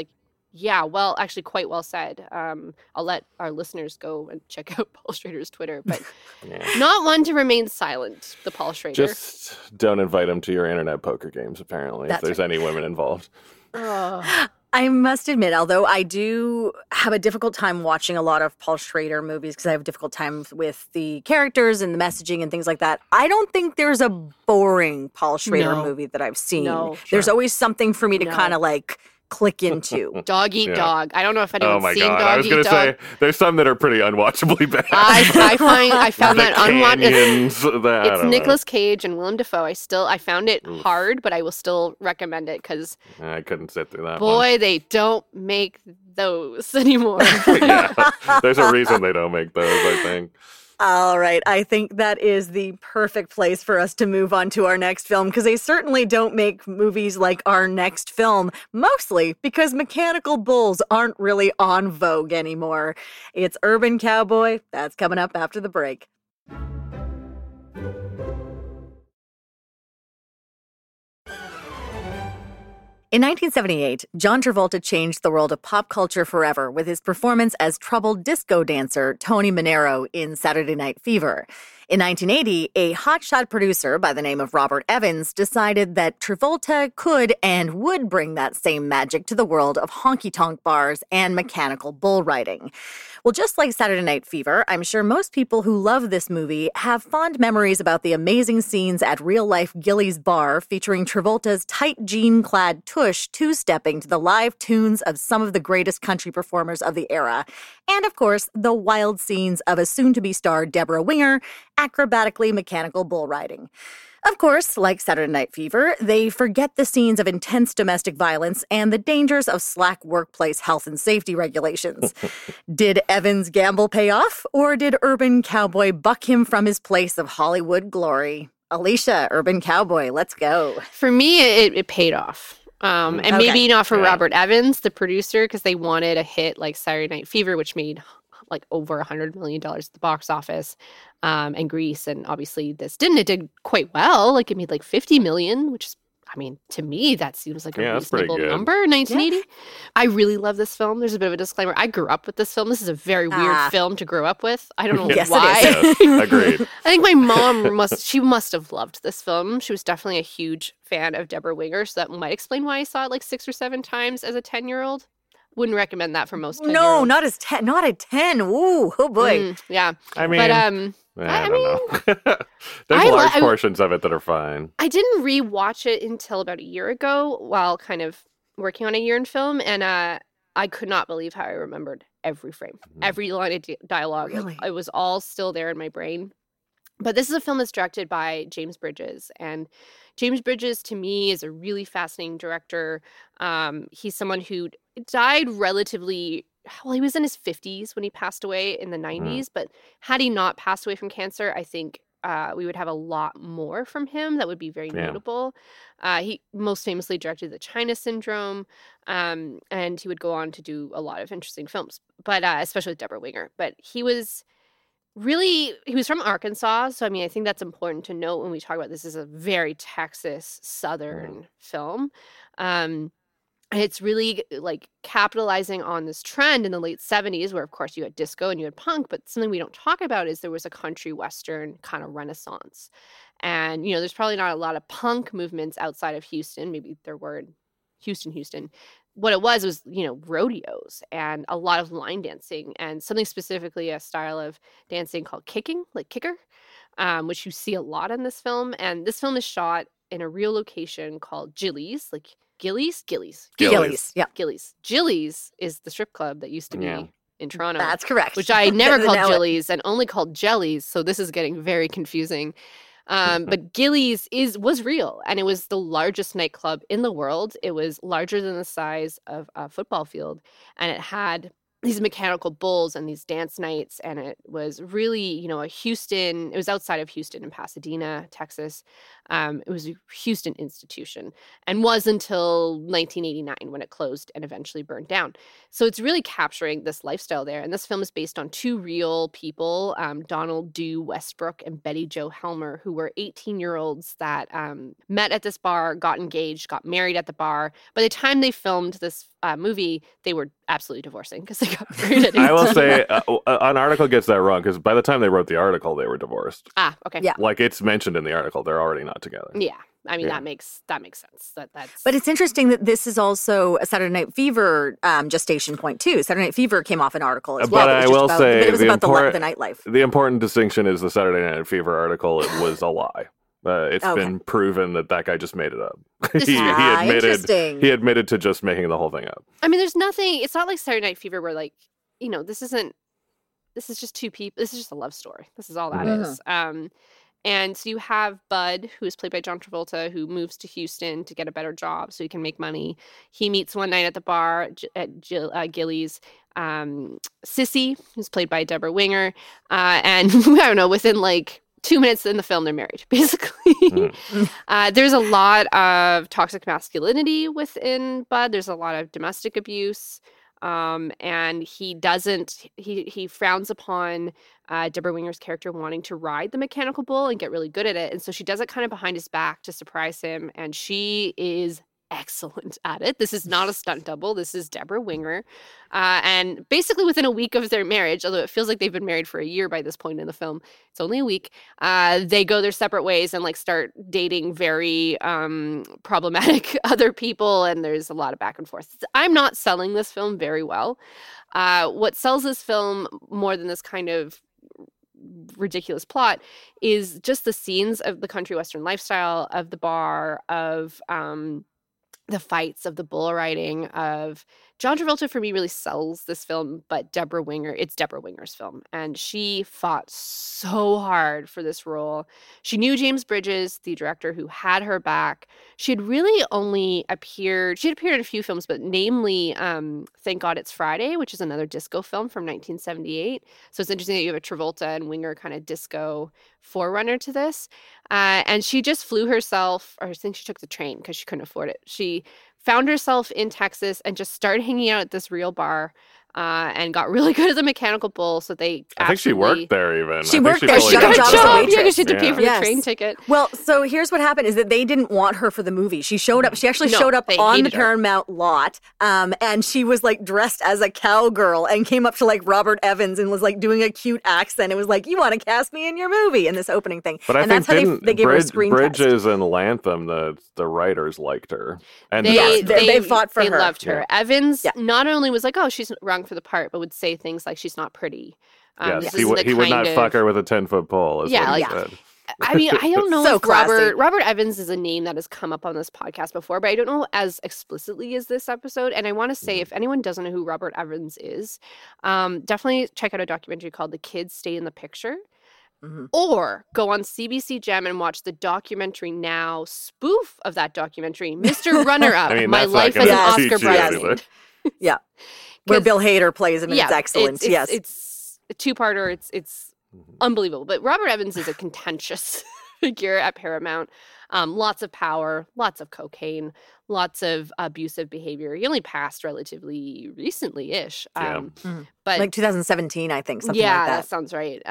Yeah, well, actually, quite well said. I'll let our listeners go and check out Paul Schrader's Twitter, but Yeah. not one to remain silent, the Paul Schrader. Just don't invite him to your internet poker games, apparently, That's if there's any women involved. I must admit, although I do have a difficult time watching a lot of Paul Schrader movies because I have a difficult time with the characters and the messaging and things like that, I don't think there's a boring Paul Schrader movie that I've seen. No. There's always something for me to kind of like click into. Dog Eat Dog. I don't know if anyone's Oh my seen god! Dog I was Eat going to Dog. say there's some that are pretty unwatchably bad. I found The that unwatched. canyons, I It's don't know. Nicolas Cage and Willem Dafoe. I found it hard, but I will still recommend it because I couldn't sit through that. boy, they don't make those anymore. One. Yeah, there's a reason they don't make those. I think. All right. I think that is the perfect place for us to move on to our next film because they certainly don't make movies like our next film, mostly because mechanical bulls aren't really on vogue anymore. It's Urban Cowboy. That's coming up after the break. In 1978, John Travolta changed the world of pop culture forever with his performance as troubled disco dancer Tony Manero in Saturday Night Fever. In 1980, a hotshot producer by the name of Robert Evans decided that Travolta could and would bring that same magic to the world of honky-tonk bars and mechanical bull riding. Well, just like Saturday Night Fever, I'm sure most people who love this movie have fond memories about the amazing scenes at real-life Gilley's Bar featuring Travolta's tight jean-clad tush two-stepping to the live tunes of some of the greatest country performers of the era. And, of course, the wild scenes of a soon-to-be star Deborah Winger acrobatically mechanical bull riding. Of course, like Saturday Night Fever, they forget the scenes of intense domestic violence and the dangers of slack workplace health and safety regulations. Did Evans' gamble pay off, or did Urban Cowboy buck him from his place of Hollywood glory? Alicia, Urban Cowboy, let's go. For me, it paid off. And maybe not for Robert Evans, the producer, because they wanted a hit like Saturday Night Fever, which made like over $100 million at the box office, and Grease. And obviously this didn't. It did quite well. Like it made like 50 million, which is, I mean, to me, that seems like a reasonable number in 1980. Yeah. I really love this film. There's a bit of a disclaimer. I grew up with this film. This is a very weird film to grow up with. I don't know why. It is. Yes, agreed. I think my mom must have loved this film. She was definitely a huge fan of Deborah Winger, so that might explain why I saw it like 6 or 7 times as a 10-year-old. Wouldn't recommend that for most 10-year-olds. No, not at 10. Ooh, oh boy. Yeah. I mean, but, I don't know. There's large portions of it that are fine. I didn't rewatch it until about a year ago while kind of working on a year in film, and I could not believe how I remembered every frame, every line of dialogue. Really? It was all still there in my brain. But this is a film that's directed by James Bridges, and James Bridges, to me, is a really fascinating director. He's someone who died relatively, well, he was in his 50s when he passed away in the 90s, but had he not passed away from cancer, I think we would have a lot more from him that would be very notable. He most famously directed The China Syndrome, and he would go on to do a lot of interesting films, but especially with Deborah Winger. But he was from Arkansas, so I mean, I think that's important to note when we talk about this. Is a very Texas Southern film. And it's really like capitalizing on this trend in the late 70s where, of course, you had disco and you had punk, but something we don't talk about is there was a country western kind of renaissance. And, you know, there's probably not a lot of punk movements outside of Houston. Maybe there were in Houston. What it was, you know, rodeos and a lot of line dancing and something specifically a style of dancing called kicking, like kicker, which you see a lot in this film. And this film is shot in a real location called Gilley's, like Gilley's. Yeah. Gilley's. Gilley's is the strip club that used to be in Toronto. That's correct. Which I never called Gilley's and only called Jellies. So this is getting very confusing. But Gilley's was real, and it was the largest nightclub in the world. It was larger than the size of a football field, and it had these mechanical bulls and these dance nights, and it was really, you know, it was outside of Houston in Pasadena, Texas. It was a Houston institution and was until 1989 when it closed and eventually burned down. So it's really capturing this lifestyle there. And this film is based on 2 real people, Donald Dew Westbrook and Betty Jo Helmer, who were 18-year-olds that met at this bar, got engaged, got married at the bar. By the time they filmed this movie, they were absolutely divorcing because they got married at I will 18. say an article gets that wrong because by the time they wrote the article, they were divorced. Okay. Yeah. Like it's mentioned in the article, they're already not together. Yeah. I mean, Yeah. that makes sense. That's. But it's interesting that this is also a Saturday Night Fever gestation point too. Saturday Night Fever came off an article as well. But that was I just will about, say but it was the about import- the nightlife. The important distinction is the Saturday Night Fever article. It was a lie. It's Okay. been proven that guy just made it up. This is- interesting. He admitted to just making the whole thing up. I mean, there's nothing. It's not like Saturday Night Fever where like, this isn't. This is just two people. This is just a love story. This is all that Mhm. is. And so you have Bud, who is played by John Travolta, who moves to Houston to get a better job so he can make money. He meets one night at the bar at Gillies. Sissy, who's played by Deborah Winger. And I don't know, within like 2 minutes in the film, they're married, basically. There's a lot of toxic masculinity within Bud. There's a lot of domestic abuse. And he frowns upon Deborah Winger's character wanting to ride the mechanical bull and get really good at it. And so she does it kind of behind his back to surprise him. And she is excellent at it. This is not a stunt double. This is Deborah Winger. And basically within a week of their marriage, although it feels like they've been married for a year by this point in the film, it's only a week, they go their separate ways and like start dating very problematic other people. And there's a lot of back and forth. I'm not selling this film very well. What sells this film more than this kind of ridiculous plot is just the scenes of the country western lifestyle, of the bar, of the fights, of the bull riding, of John Travolta for me really sells this film, but it's Deborah Winger's film. And she fought so hard for this role. She knew James Bridges, the director who had her back. She had really only appeared in a few films, but namely Thank God It's Friday, which is another disco film from 1978. So it's interesting that you have a Travolta and Winger kind of disco forerunner to this. And she just flew herself, or I think she took the train because she couldn't afford it. She found herself in Texas and just started hanging out at this real bar and got really good at the mechanical bull. So they I think she worked there even. She I think worked there. fully She got a got job the as a job. waitress. Yeah, because she had to pay for Yes. the train ticket. Well, so here's what happened is that they didn't want her for the movie. She showed up. She actually showed up they on the hated her. Paramount lot. And she was like dressed as a cowgirl and came up to like Robert Evans and was like doing a cute accent. It was like, you want to cast me in your movie in this opening thing. But I and think that's how they gave her a screen test. Bridges and Lantham, the writers liked her. And They fought for they her. loved her. Yeah. Evans Yeah. not only was like, oh, she's wrong for the part, but would say things like she's not pretty. yes, This he is the would not kind fuck of- her with a 10-foot pole. Is Yeah, what he like- said. I mean, I don't know So if classy. Robert Evans is a name that has come up on this podcast before, but I don't know as explicitly as this episode. And I want to say, if anyone doesn't know who Robert Evans is, definitely check out a documentary called The Kids Stay in the Picture. Mhm. Or go on CBC Gem and watch the documentary now spoof of that documentary, Mr. Runner-Up, I mean, My that's not Life as gonna an teach Oscar you Bridesmaid. anything. Yeah. Where 'Cause- Bill Hader plays him and it's excellent. Yes. It's a two-parter. It's unbelievable. But Robert Evans is a contentious figure at Paramount. Lots of power, lots of cocaine, lots of abusive behavior. He only passed relatively recently-ish. Yeah. But like 2017, I think, something yeah, like that that. sounds right.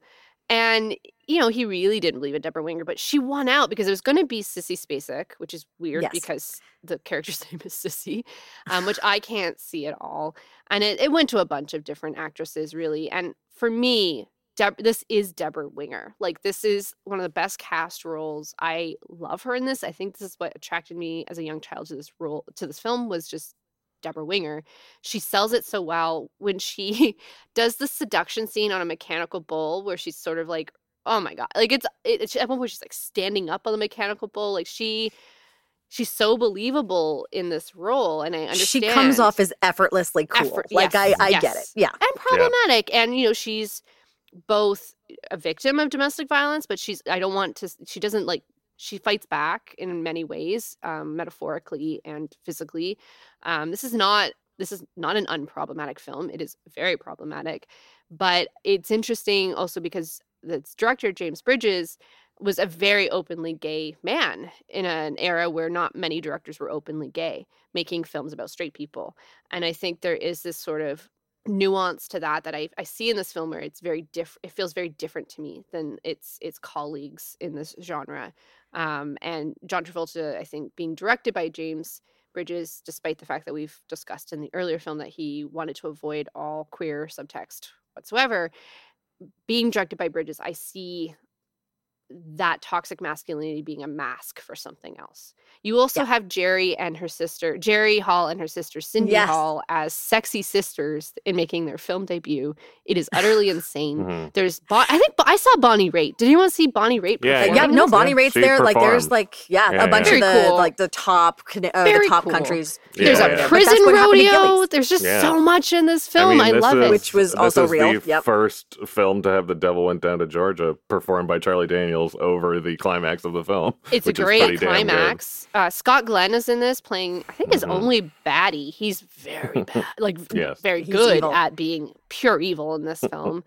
And he really didn't believe in Deborah Winger, but she won out because it was going to be Sissy Spacek, which is weird Yes. because the character's name is Sissy, which I can't see at all. And it went to a bunch of different actresses, really. And for me, this is Deborah Winger. Like, this is one of the best cast roles. I love her in this. I think this is what attracted me as a young child to this role, to this film, was just Deborah Winger. She sells it so well when she does the seduction scene on a mechanical bull where she's sort of like, oh my God. Like, it's at one point she's like standing up on the mechanical bull. Like, she's so believable in this role. And I understand. She comes off as effortlessly cool. Yes, I yes. get it. Yeah. And problematic. And, she's both a victim of domestic violence, but she fights back in many ways, metaphorically and physically. This is not an unproblematic film. It is very problematic, but it's interesting also because its director, James Bridges, was a very openly gay man in an era where not many directors were openly gay, making films about straight people. And I think there is this sort of nuance to that I see in this film where it's very different. It feels very different to me than its colleagues in this genre. And John Travolta, I think, being directed by James Bridges, despite the fact that we've discussed in the earlier film that he wanted to avoid all queer subtext whatsoever. Being directed by Bridges, I see that toxic masculinity being a mask for something else. You also have Jerry Hall and her sister Cindy Hall as sexy sisters in making their film debut. It is utterly insane. There's I saw Bonnie Raitt. Did anyone see Bonnie Raitt perform? Bonnie Raitt's there. Performed. Like there's a bunch of the cool. the top Cool. countries. There's a prison rodeo. There's just so much in this film. I love it. Which was also real. This is the first film to have The Devil Went Down to Georgia performed by Charlie Daniels over the climax of the film. It's a great climax. Scott Glenn is in this playing, I think, his only baddie. He's very bad, very good evil. at being pure evil in this film.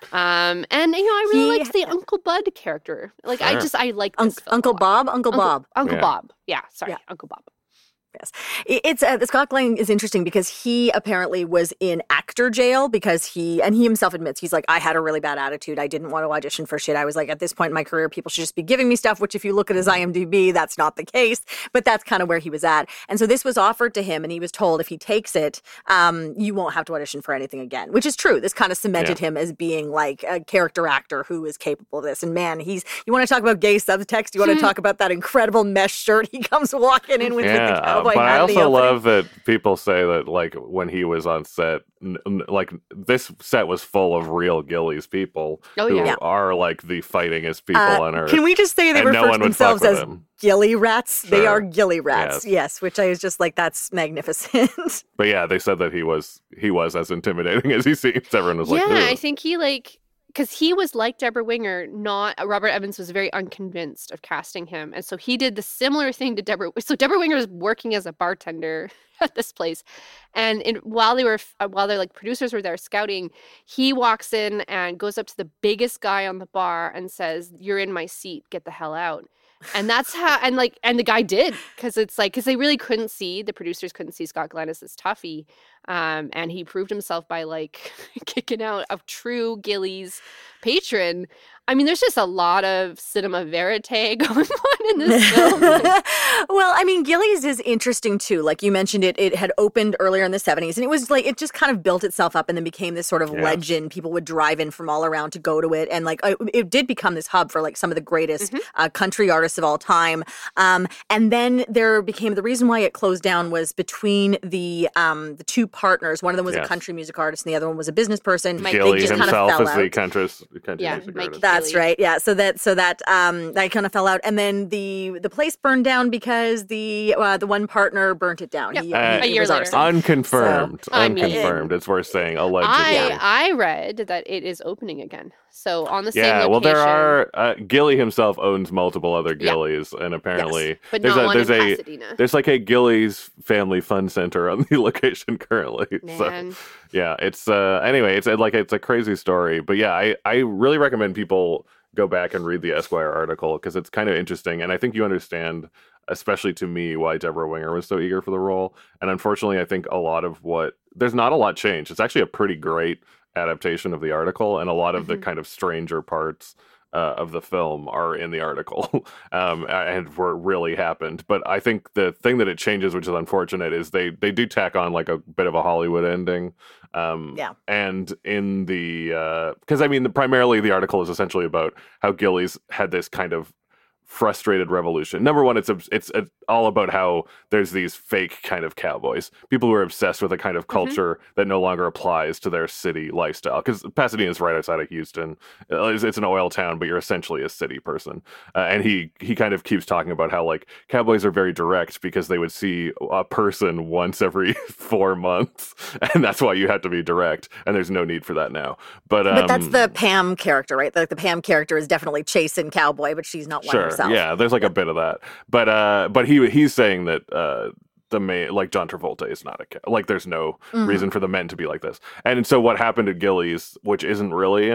And I really liked the Uncle Bud character. Like, I like this film Uncle Bob. Uncle Bob. Yeah, sorry, Uncle Bob. Yes. It's the Scott Glenn is interesting because he apparently was in actor jail because he himself admits, he's like, I had a really bad attitude. I didn't want to audition for shit. I was like, at this point in my career, people should just be giving me stuff, which if you look at his IMDb, that's not the case, but that's kind of where he was at. And so this was offered to him and he was told if he takes it, you won't have to audition for anything again, which is true. This kind of cemented him as being like a character actor who is capable of this. And man, you want to talk about gay subtext? You want to talk about that incredible mesh shirt he comes walking in with the cowboy. But I also love that people say that, like, when he was on set, like, this set was full of real Gillies people who are, like, the fightingest people on Earth. Can we just say they refer to themselves as Gilly Rats? Sure. They are Gilly Rats, yes, which I was just like, that's magnificent. But yeah, they said that he was as intimidating as he seems. Everyone was like, ugh. I think because he was like Deborah Winger, Robert Evans was very unconvinced of casting him. And so he did the similar thing to Deborah. So Deborah Winger is working as a bartender at this place. And while their like producers were there scouting, he walks in and goes up to the biggest guy on the bar and says, "You're in my seat, get the hell out." And that's how, and the guy did, because they really the producers couldn't see Scott Glenn as this toughie. And he proved himself by like kicking out a true Gillies patron. I mean, there's just a lot of cinema verite going on in this film. Well, I mean, Gillies is interesting too. Like you mentioned, it had opened earlier in the 70s, and it was like, it just kind of built itself up and then became this sort of legend. People would drive in from all around to go to it. And like, it did become this hub for like some of the greatest country artists of all time. And then there became, the reason why it closed down was between the two partners. One of them was a country music artist and the other one was a business person. Gilly himself is the country music artist. That's right. Yeah. So that kind of fell out, and then the place burned down because the one partner burnt it down. A year later. Unconfirmed. So, unconfirmed. It's worth saying allegedly. I read that it is opening again. So on the same location. Well, there are Gilly himself owns multiple other Gillies, and apparently but not one in Pasadena. There's like a Gillies Family Fun Center on the location currently. Man. So yeah, it's anyway, it's a crazy story, but yeah, I really recommend people go back and read the Esquire article because it's kind of interesting, and I think you understand, especially to me, why Deborah Winger was so eager for the role. And unfortunately, I think there's not a lot changed. It's actually a pretty great adaptation of the article, and a lot of the kind of stranger parts of the film are in the article and were really happened. But I think the thing that it changes, which is unfortunate, is they do tack on like a bit of a Hollywood ending. And in the because I mean, primarily the article is essentially about how Gillies had this kind of frustrated revolution. Number one, it's all about how there's these fake kind of cowboys, people who are obsessed with a kind of culture that no longer applies to their city lifestyle. Because Pasadena is right outside of Houston. It's an oil town, but you're essentially a city person. And he kind of keeps talking about how like cowboys are very direct because they would see a person once every 4 months, and that's why you had to be direct. And there's no need for that now. But that's the Pam character, right? Like the Pam character is definitely chasing cowboy, but she's not one herself. Yeah, there's like a bit of that, but he's saying that the main, like John Travolta is not there's no reason for the men to be like this. And so what happened to Gillies, which isn't really in it,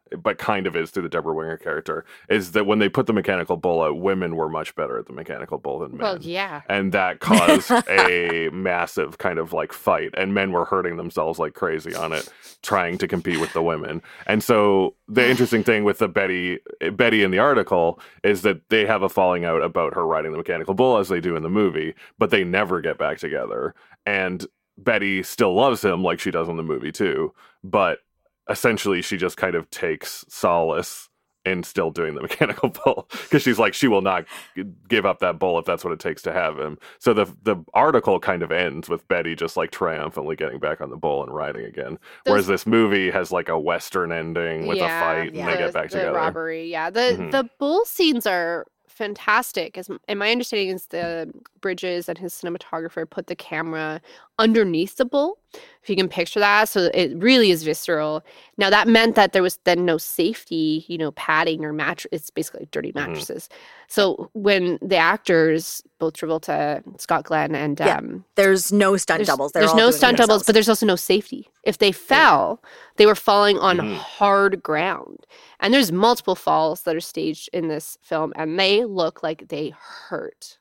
but kind of is through the Deborah Winger character, is that when they put the mechanical bull out, women were much better at the mechanical bull than men. Well, yeah. And that caused a massive kind of like fight, and men were hurting themselves like crazy on it, trying to compete with the women. And so the interesting thing with the Betty in the article is that they have a falling out about her riding the mechanical bull, as they do in the movie, but they never get back together. And Betty still loves him like she does in the movie too, but essentially she just kind of takes solace in still doing the mechanical bull, because she's like, she will not give up that bull if that's what it takes to have him. So the article kind of ends with Betty just like triumphantly getting back on the bull and riding again. Whereas this movie has like a Western ending with a fight and they get back together. The robbery, the bull scenes are fantastic. And my understanding is the Bridges and his cinematographer put the camera underneath the bull, if you can picture that. So it really is visceral. Now that meant that there was then no safety, padding or mattress. It's basically dirty mattresses. So when the actors, both Travolta, Scott Glenn, and there's no stunt doubles. There's no stunt doubles, but there's also no safety. If they fell, they were falling on hard ground. And there's multiple falls that are staged in this film, and they look like they hurt.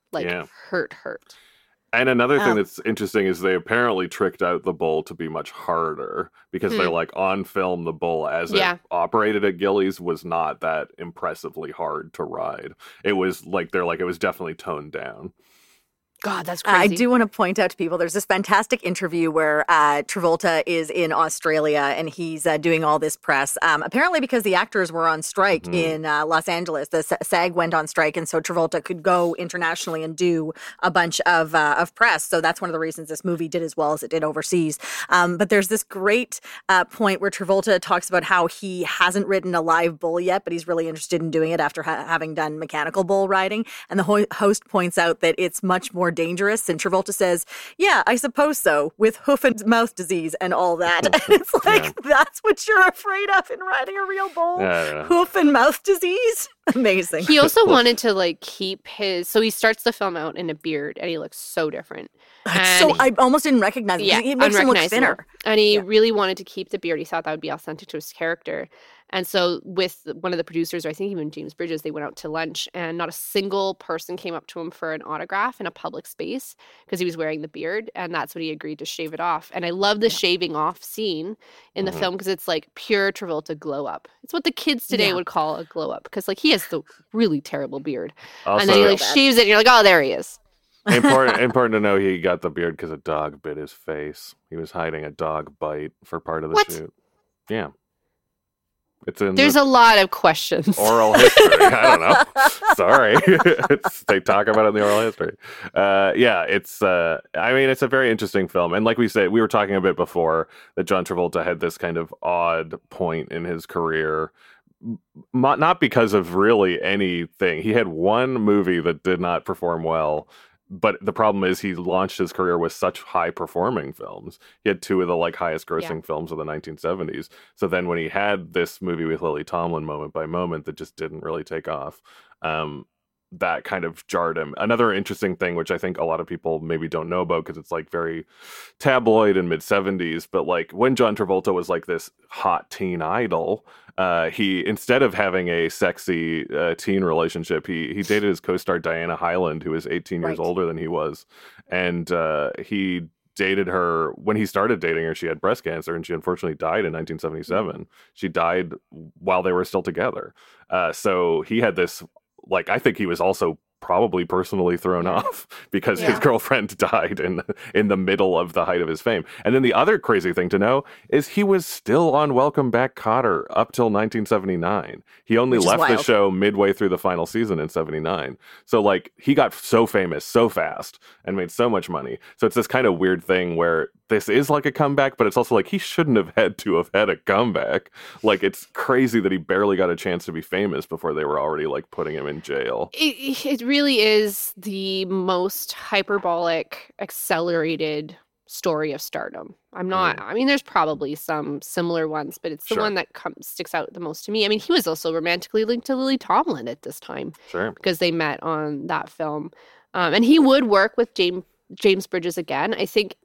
Hurt. And another thing that's interesting is they apparently tricked out the bull to be much harder, because they're like, on film, the bull as it operated at Gilley's was not that impressively hard to ride. It was like, it was definitely toned down. God, that's crazy. I do want to point out to people, there's this fantastic interview where Travolta is in Australia and he's doing all this press. Apparently because the actors were on strike in Los Angeles. The SAG went on strike, and so Travolta could go internationally and do a bunch of press. So that's one of the reasons this movie did as well as it did overseas. But there's this great point where Travolta talks about how he hasn't ridden a live bull yet, but he's really interested in doing it after having done mechanical bull riding. And the host points out that it's much more dangerous, and Travolta says, yeah, I suppose so, with hoof and mouth disease and all that. And it's like, that's what you're afraid of in riding a real bull? Hoof and mouth disease? Amazing. He also wanted to keep so he starts the film out in a beard, and he looks so different. So I almost didn't recognize him. Yeah, It makes him look thinner. And he really wanted to keep the beard. He thought that would be authentic to his character. And so with one of the producers, or I think even James Bridges, they went out to lunch, and not a single person came up to him for an autograph in a public space because he was wearing the beard, and that's when he agreed to shave it off. And I love the shaving off scene in the film, because it's like pure Travolta glow up. It's what the kids today would call a glow up, because he has the really terrible beard. Also, and then he shaves it, and you're like, oh, there he is. Important to know he got the beard because a dog bit his face. He was hiding a dog bite for part of the shoot. Yeah. There's a lot of questions. Oral history. I don't know. Sorry. They talk about it in the oral history. It's a very interesting film. And like we said, we were talking a bit before that John Travolta had this kind of odd point in his career. Not because of really anything. He had one movie that did not perform well. But the problem is he launched his career with such high-performing films. He had two of the highest-grossing films of the 1970s. So then when he had this movie with Lily Tomlin, Moment by Moment, that just didn't really take off, that kind of jarred him. Another interesting thing, which I think a lot of people maybe don't know about because it's very tabloid in mid-70s, but when John Travolta was this hot teen idol, he, instead of having a sexy teen relationship, he dated his co-star Diana Hyland, who was 18 years older than he was. And he dated her when he started dating her. She had breast cancer, and she unfortunately died in 1977. She died while they were still together. So he had this, I think he was also probably personally thrown off because his girlfriend died in the middle of the height of his fame. And then the other crazy thing to know is he was still on Welcome Back, Kotter up till 1979. He only left the show midway through the final season in 79. So he got so famous so fast and made so much money. So it's this kind of weird thing where this is a comeback, but it's also he shouldn't have had to have had a comeback. It's crazy that he barely got a chance to be famous before they were already putting him in jail. It really is the most hyperbolic, accelerated story of stardom. I mean, there's probably some similar ones, but it's the one that sticks out the most to me. I mean, he was also romantically linked to Lily Tomlin at this time. Sure. Because they met on that film. And he would work with James Bridges again. I think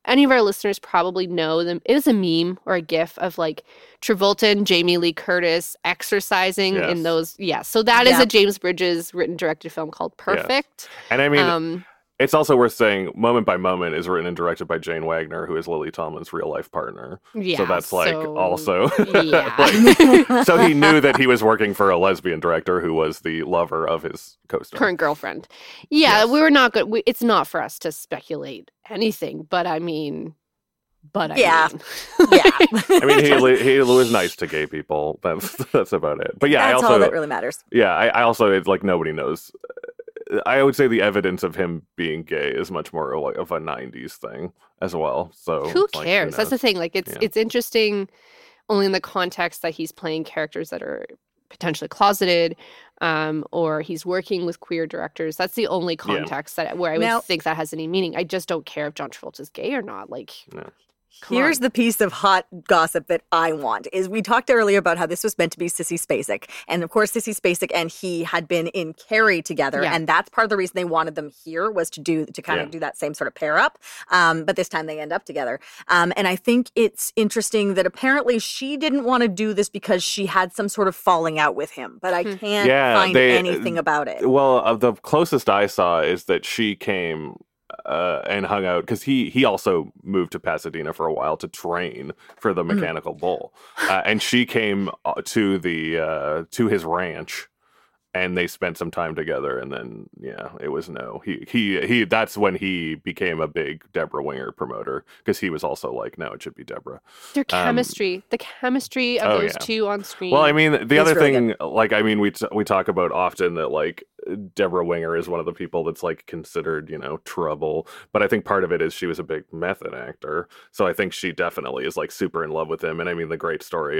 any of our listeners probably know them. It was a meme or a gif of like Travolta and Jamie Lee Curtis exercising in those. Yeah. So that is a James Bridges written directed film called Perfect. Yes. And I mean, it's also worth saying Moment by Moment is written and directed by Jane Wagner, who is Lily Tomlin's real life partner. Yeah. So that's like also. Yeah. So he knew that he was working for a lesbian director who was the lover of his co-star. Current girlfriend. Yeah. Yes. We were not good. It's not for us to speculate anything, but I mean. Yeah. I mean, he was nice to gay people. That's about it. But yeah, that's all that really matters. Yeah, I also, it's like nobody knows. I would say the evidence of him being gay is much more of a 90s thing as well. So who cares? That's the thing. Like it's interesting only in the context that he's playing characters that are potentially closeted, or he's working with queer directors. That's the only context where I would think that has any meaning. I just don't care if John Travolta's gay or not. Like, here's the piece of hot gossip that I want is we talked earlier about how this was meant to be Sissy Spacek. And of course, Sissy Spacek and he had been in Carrie together. Yeah. And that's part of the reason they wanted them here was to kind of do that same sort of pair up. But this time they end up together. And I think it's interesting that apparently she didn't want to do this because she had some sort of falling out with him. But I can't find anything about it. Well, the closest I saw is that she came and hung out because he also moved to Pasadena for a while to train for the Mechanical Bull, and she came to his ranch, and they spent some time together, and then it was he that's when he became a big Debra Winger promoter because he was also like, no, it should be Debra. Their chemistry, the chemistry of those two on screen. Well, I mean, the other really thing, like, I mean, we talk about often that like Debra Winger is one of the people that's like considered, trouble, but I think part of it is she was a big method actor, so I think she definitely is like super in love with him. And I mean, the great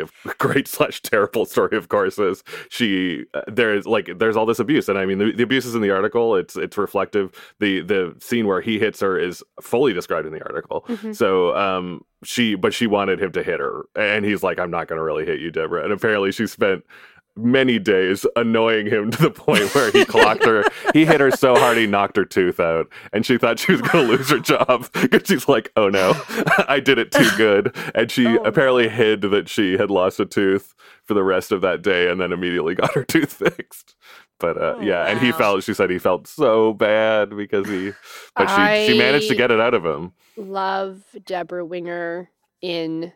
/ terrible story, of course, is there's all this abuse, and I mean the abuse is in the article. It's reflective. The scene where he hits her is fully described in the article. So she wanted him to hit her, and he's like, I'm not going to really hit you, Debra. And apparently she spent many days annoying him to the point where he clocked her. He hit her so hard he knocked her tooth out, and she thought she was going to lose her job because she's like, oh no, I did it too good. And she apparently hid that she had lost a tooth for the rest of that day, and then immediately got her tooth fixed. But and she said he felt so bad because she managed to get it out of him. Love Debra Winger in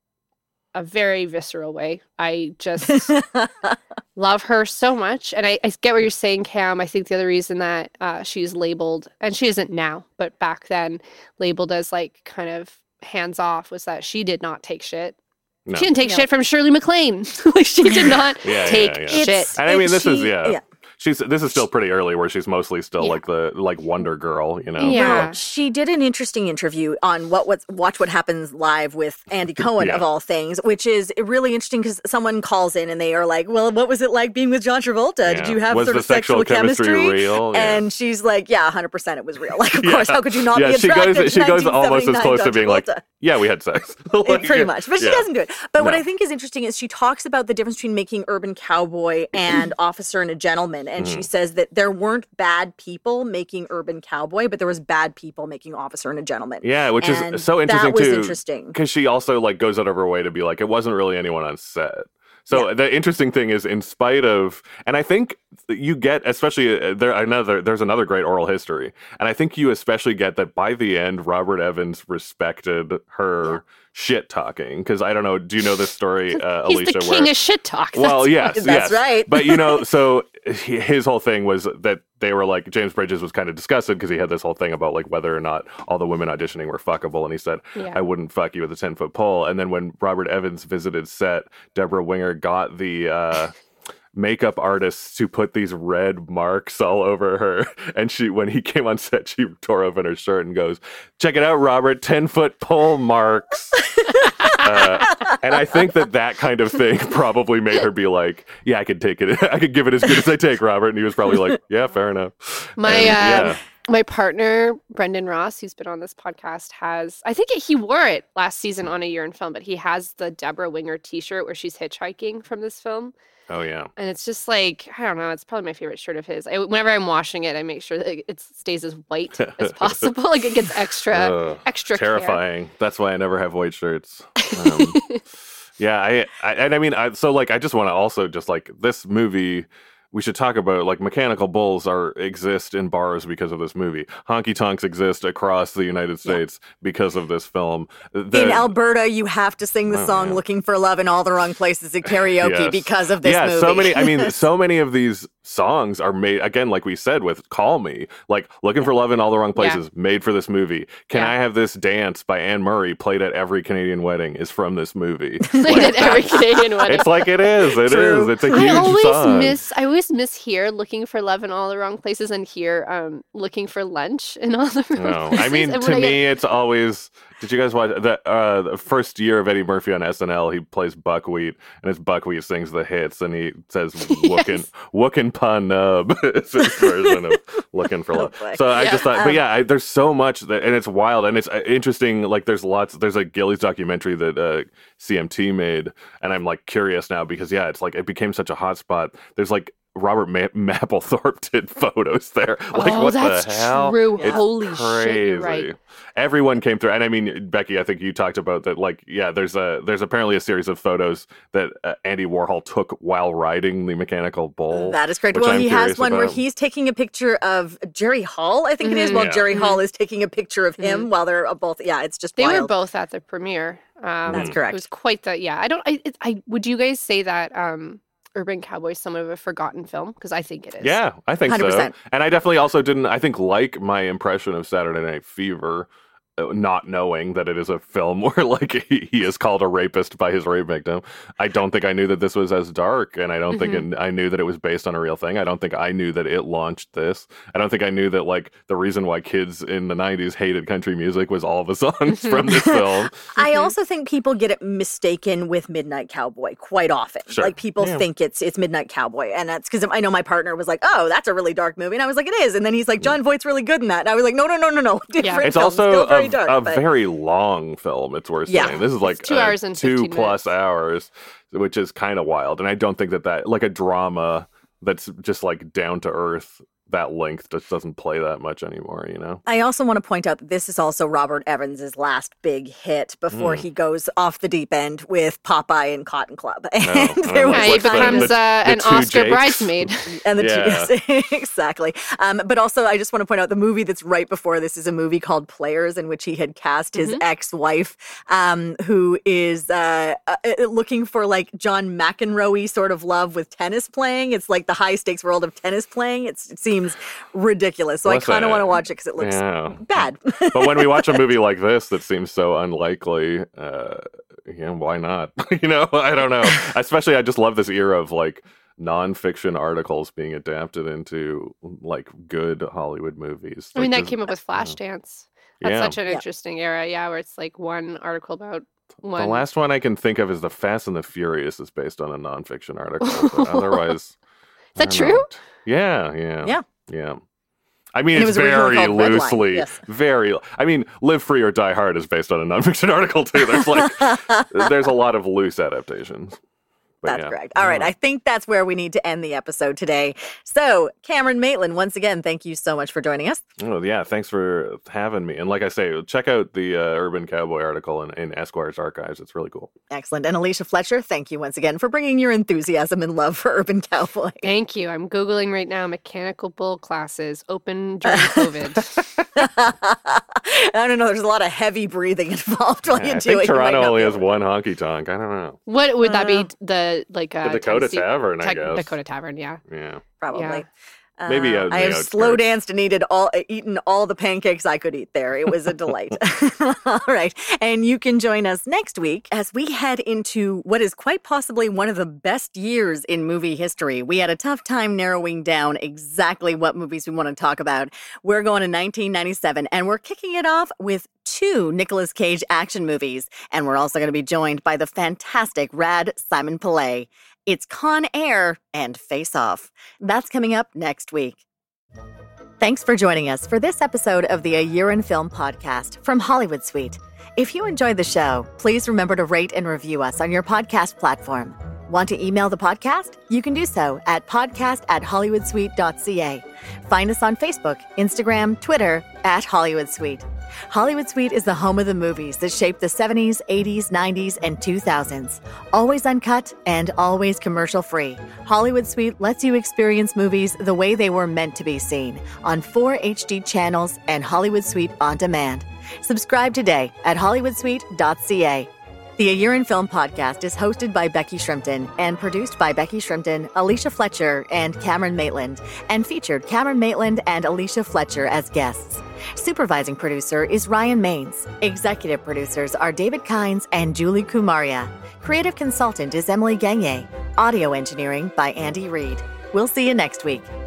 a very visceral way. I just love her so much. And I get what you're saying, Cam. I think the other reason that she's labeled, and she isn't now, but back then labeled as like kind of hands off, was that she did not take shit. No. She didn't take shit from Shirley MacLaine. Like, she did not take shit. And I mean, this is still pretty early, where she's mostly still like the Wonder Girl, Yeah. Well, she did an interesting interview on Watch What Happens Live with Andy Cohen of all things, which is really interesting because someone calls in and they are like, "Well, what was it like being with John Travolta? Yeah. Did you have was sort the of sexual chemistry real?" Yeah. And she's like, "Yeah, 100% it was real. Like, of course, how could you not be attracted?" She goes almost as close to being like, "Yeah, we had sex." Pretty much, but she doesn't do it. But what I think is interesting is she talks about the difference between making Urban Cowboy and Officer and a Gentleman, and she says that there weren't bad people making Urban Cowboy, but there was bad people making Officer and a Gentleman. Yeah, which is so interesting too. That was too, interesting because she also like goes out of her way to be like, it wasn't really anyone on set. So the interesting thing is, in spite of, and I think you get, especially there's another great oral history, and I think you especially get that by the end, Robert Evans respected her shit talking, because I don't know, do you know this story, He's Alicia? the king of shit talk. Well, yes, that's right. But so his whole thing was that they were like, James Bridges was kind of disgusted because he had this whole thing about like whether or not all the women auditioning were fuckable, and he said, I wouldn't fuck you with a 10-foot pole. And then when Robert Evans visited set, Debra Winger got the makeup artists to put these red marks all over her, and when he came on set, she tore open her shirt and goes, "Check it out, Robert, 10-foot pole marks." And I think that kind of thing probably made her be like, yeah, I could take it. I could give it as good as I take, Robert. And he was probably like, yeah, fair enough. My partner, Brendan Ross, who's been on this podcast, I think he wore it last season on A Year in Film, but he has the Debra Winger t-shirt where she's hitchhiking from this film. Oh, yeah. And it's just like, I don't know, it's probably my favorite shirt of his. Whenever I'm washing it, I make sure that it stays as white as possible. Like it gets extra terrifying. Care. That's why I never have white shirts. Yeah, I just want to also just like this movie. We should talk about like Mechanical Bulls exist in bars because of this movie. Honky tonks exist across the United States because of this film. In Alberta, you have to sing the song "Looking for Love in All the Wrong Places" at karaoke because of this movie. Yeah, so many. I mean, so many of these songs are made again, like we said with "Call Me," like "Looking for Love in All the Wrong Places," made for this movie. "Can I Have This Dance" by Anne Murray, played at every Canadian wedding, is from this movie. Played at every Canadian wedding. It's like it is. It True. is. It's a huge song. I always miss here "Looking for Love in All the Wrong Places" and here "Looking for Lunch in All the Wrong Places." I mean, to me, it's always. Did you guys watch the first year of Eddie Murphy on SNL? He plays Buckwheat, and it's Buckwheat sings the hits, and he says "Wookin' Pun Nub." It's his version of "Looking for Love." So I just thought, but there's so much that, and it's wild, and it's interesting. Like there's a Gillies documentary that CMT made, and I'm like curious now because it's like it became such a hot spot. There's like Robert Mapplethorpe did photos there. Like, what that's the hell? True. It's Holy crazy. shit, you're right. Everyone came through, and I mean, Becky, I think you talked about that. Like, there's apparently a series of photos that Andy Warhol took while riding the Mechanical Bull. That is correct. Well, he has one where he's taking a picture of Jerry Hall, I think it is, while Jerry Hall is taking a picture of him while they're both. Yeah, it's just wild. They were both at the premiere. That's correct. It was quite the. Yeah, would you guys say that? Urban Cowboy is somewhat of a forgotten film? Because I think it is. Yeah, I think 100%. so. And I definitely also didn't, I think, like my impression of Saturday Night Fever, not knowing that it is a film where like he is called a rapist by his rape victim. I don't think I knew that this was as dark, and I don't think I knew that it was based on a real thing. I don't think I knew that it launched this. I don't think I knew that like the reason why kids in the 90s hated country music was all the songs from this film. I also think people get it mistaken with Midnight Cowboy quite often. Sure. Like people think it's Midnight Cowboy, and that's because I know my partner was like, "Oh, that's a really dark movie," and I was like, "It is," and then he's like, "John Voight's really good in that," and I was like, "No, different." It's film, also still very dark, a very long film. It's worth saying. This is like 2 hours and 15 2+ hours, which is kind of wild. And I don't think that like a drama that's just like down to earth, that length just doesn't play that much anymore, you know? I also want to point out that this is also Robert Evans' last big hit before he goes off the deep end with Popeye and Cotton Club. And he becomes an Oscar bridesmaid. And exactly. But also, I just want to point out the movie that's right before this is a movie called Players, in which he had cast his ex-wife, who is looking for like John McEnroe sort of love with tennis playing. It's like the high stakes world of tennis playing. It seems ridiculous. So I kind of want to watch it because it looks bad. But when we watch a movie like this that seems so unlikely, why not? I don't know. Especially, I just love this era of like nonfiction articles being adapted into like good Hollywood movies. I mean, that came up with Flashdance. That's such an interesting era, where it's like one article about one. The last one I can think of is The Fast and the Furious is based on a nonfiction article. But otherwise, is that true? Yeah. I mean, it's very loosely, I mean, Live Free or Die Hard is based on a nonfiction article too. There's a lot of loose adaptations. That's correct. All right. I think that's where we need to end the episode today. So, Cameron Maitland, once again, thank you so much for joining us. Oh, yeah. Thanks for having me. And like I say, check out the Urban Cowboy article in Esquire's archives. It's really cool. Excellent. And Alicia Fletcher, thank you once again for bringing your enthusiasm and love for Urban Cowboy. Thank you. I'm Googling right now Mechanical Bull classes open during COVID. I don't know. There's a lot of heavy breathing involved while you do it. I think Toronto only has one honky tonk. I don't know. What would that be? The Dakota Tavern, I guess. Dakota Tavern, yeah. Probably. Yeah. Maybe I have slow danced and eaten all the pancakes I could eat there. It was a delight. All right. And you can join us next week as we head into what is quite possibly one of the best years in movie history. We had a tough time narrowing down exactly what movies we want to talk about. We're going to 1997, and we're kicking it off with 2 Nicolas Cage action movies. And we're also going to be joined by the fantastic rad Simon Pillay. It's Con Air and Face Off. That's coming up next week. Thanks for joining us for this episode of the A Year in Film podcast from Hollywood Suite. If you enjoyed the show, please remember to rate and review us on your podcast platform. Want to email the podcast? You can do so at podcast@hollywoodsuite.ca. Find us on Facebook, Instagram, Twitter @HollywoodSuite. Hollywood Suite is the home of the movies that shaped the 70s, 80s, 90s, and 2000s. Always uncut and always commercial-free. Hollywood Suite lets you experience movies the way they were meant to be seen on 4 HD channels and Hollywood Suite On Demand. Subscribe today at hollywoodsuite.ca. The A Year in Film podcast is hosted by Becky Shrimpton and produced by Becky Shrimpton, Alicia Fletcher, and Cameron Maitland, and featured Cameron Maitland and Alicia Fletcher as guests. Supervising producer is Ryan Maines. Executive producers are David Kynes and Julie Kumaria. Creative consultant is Emily Gagne. Audio engineering by Andy Reid. We'll see you next week.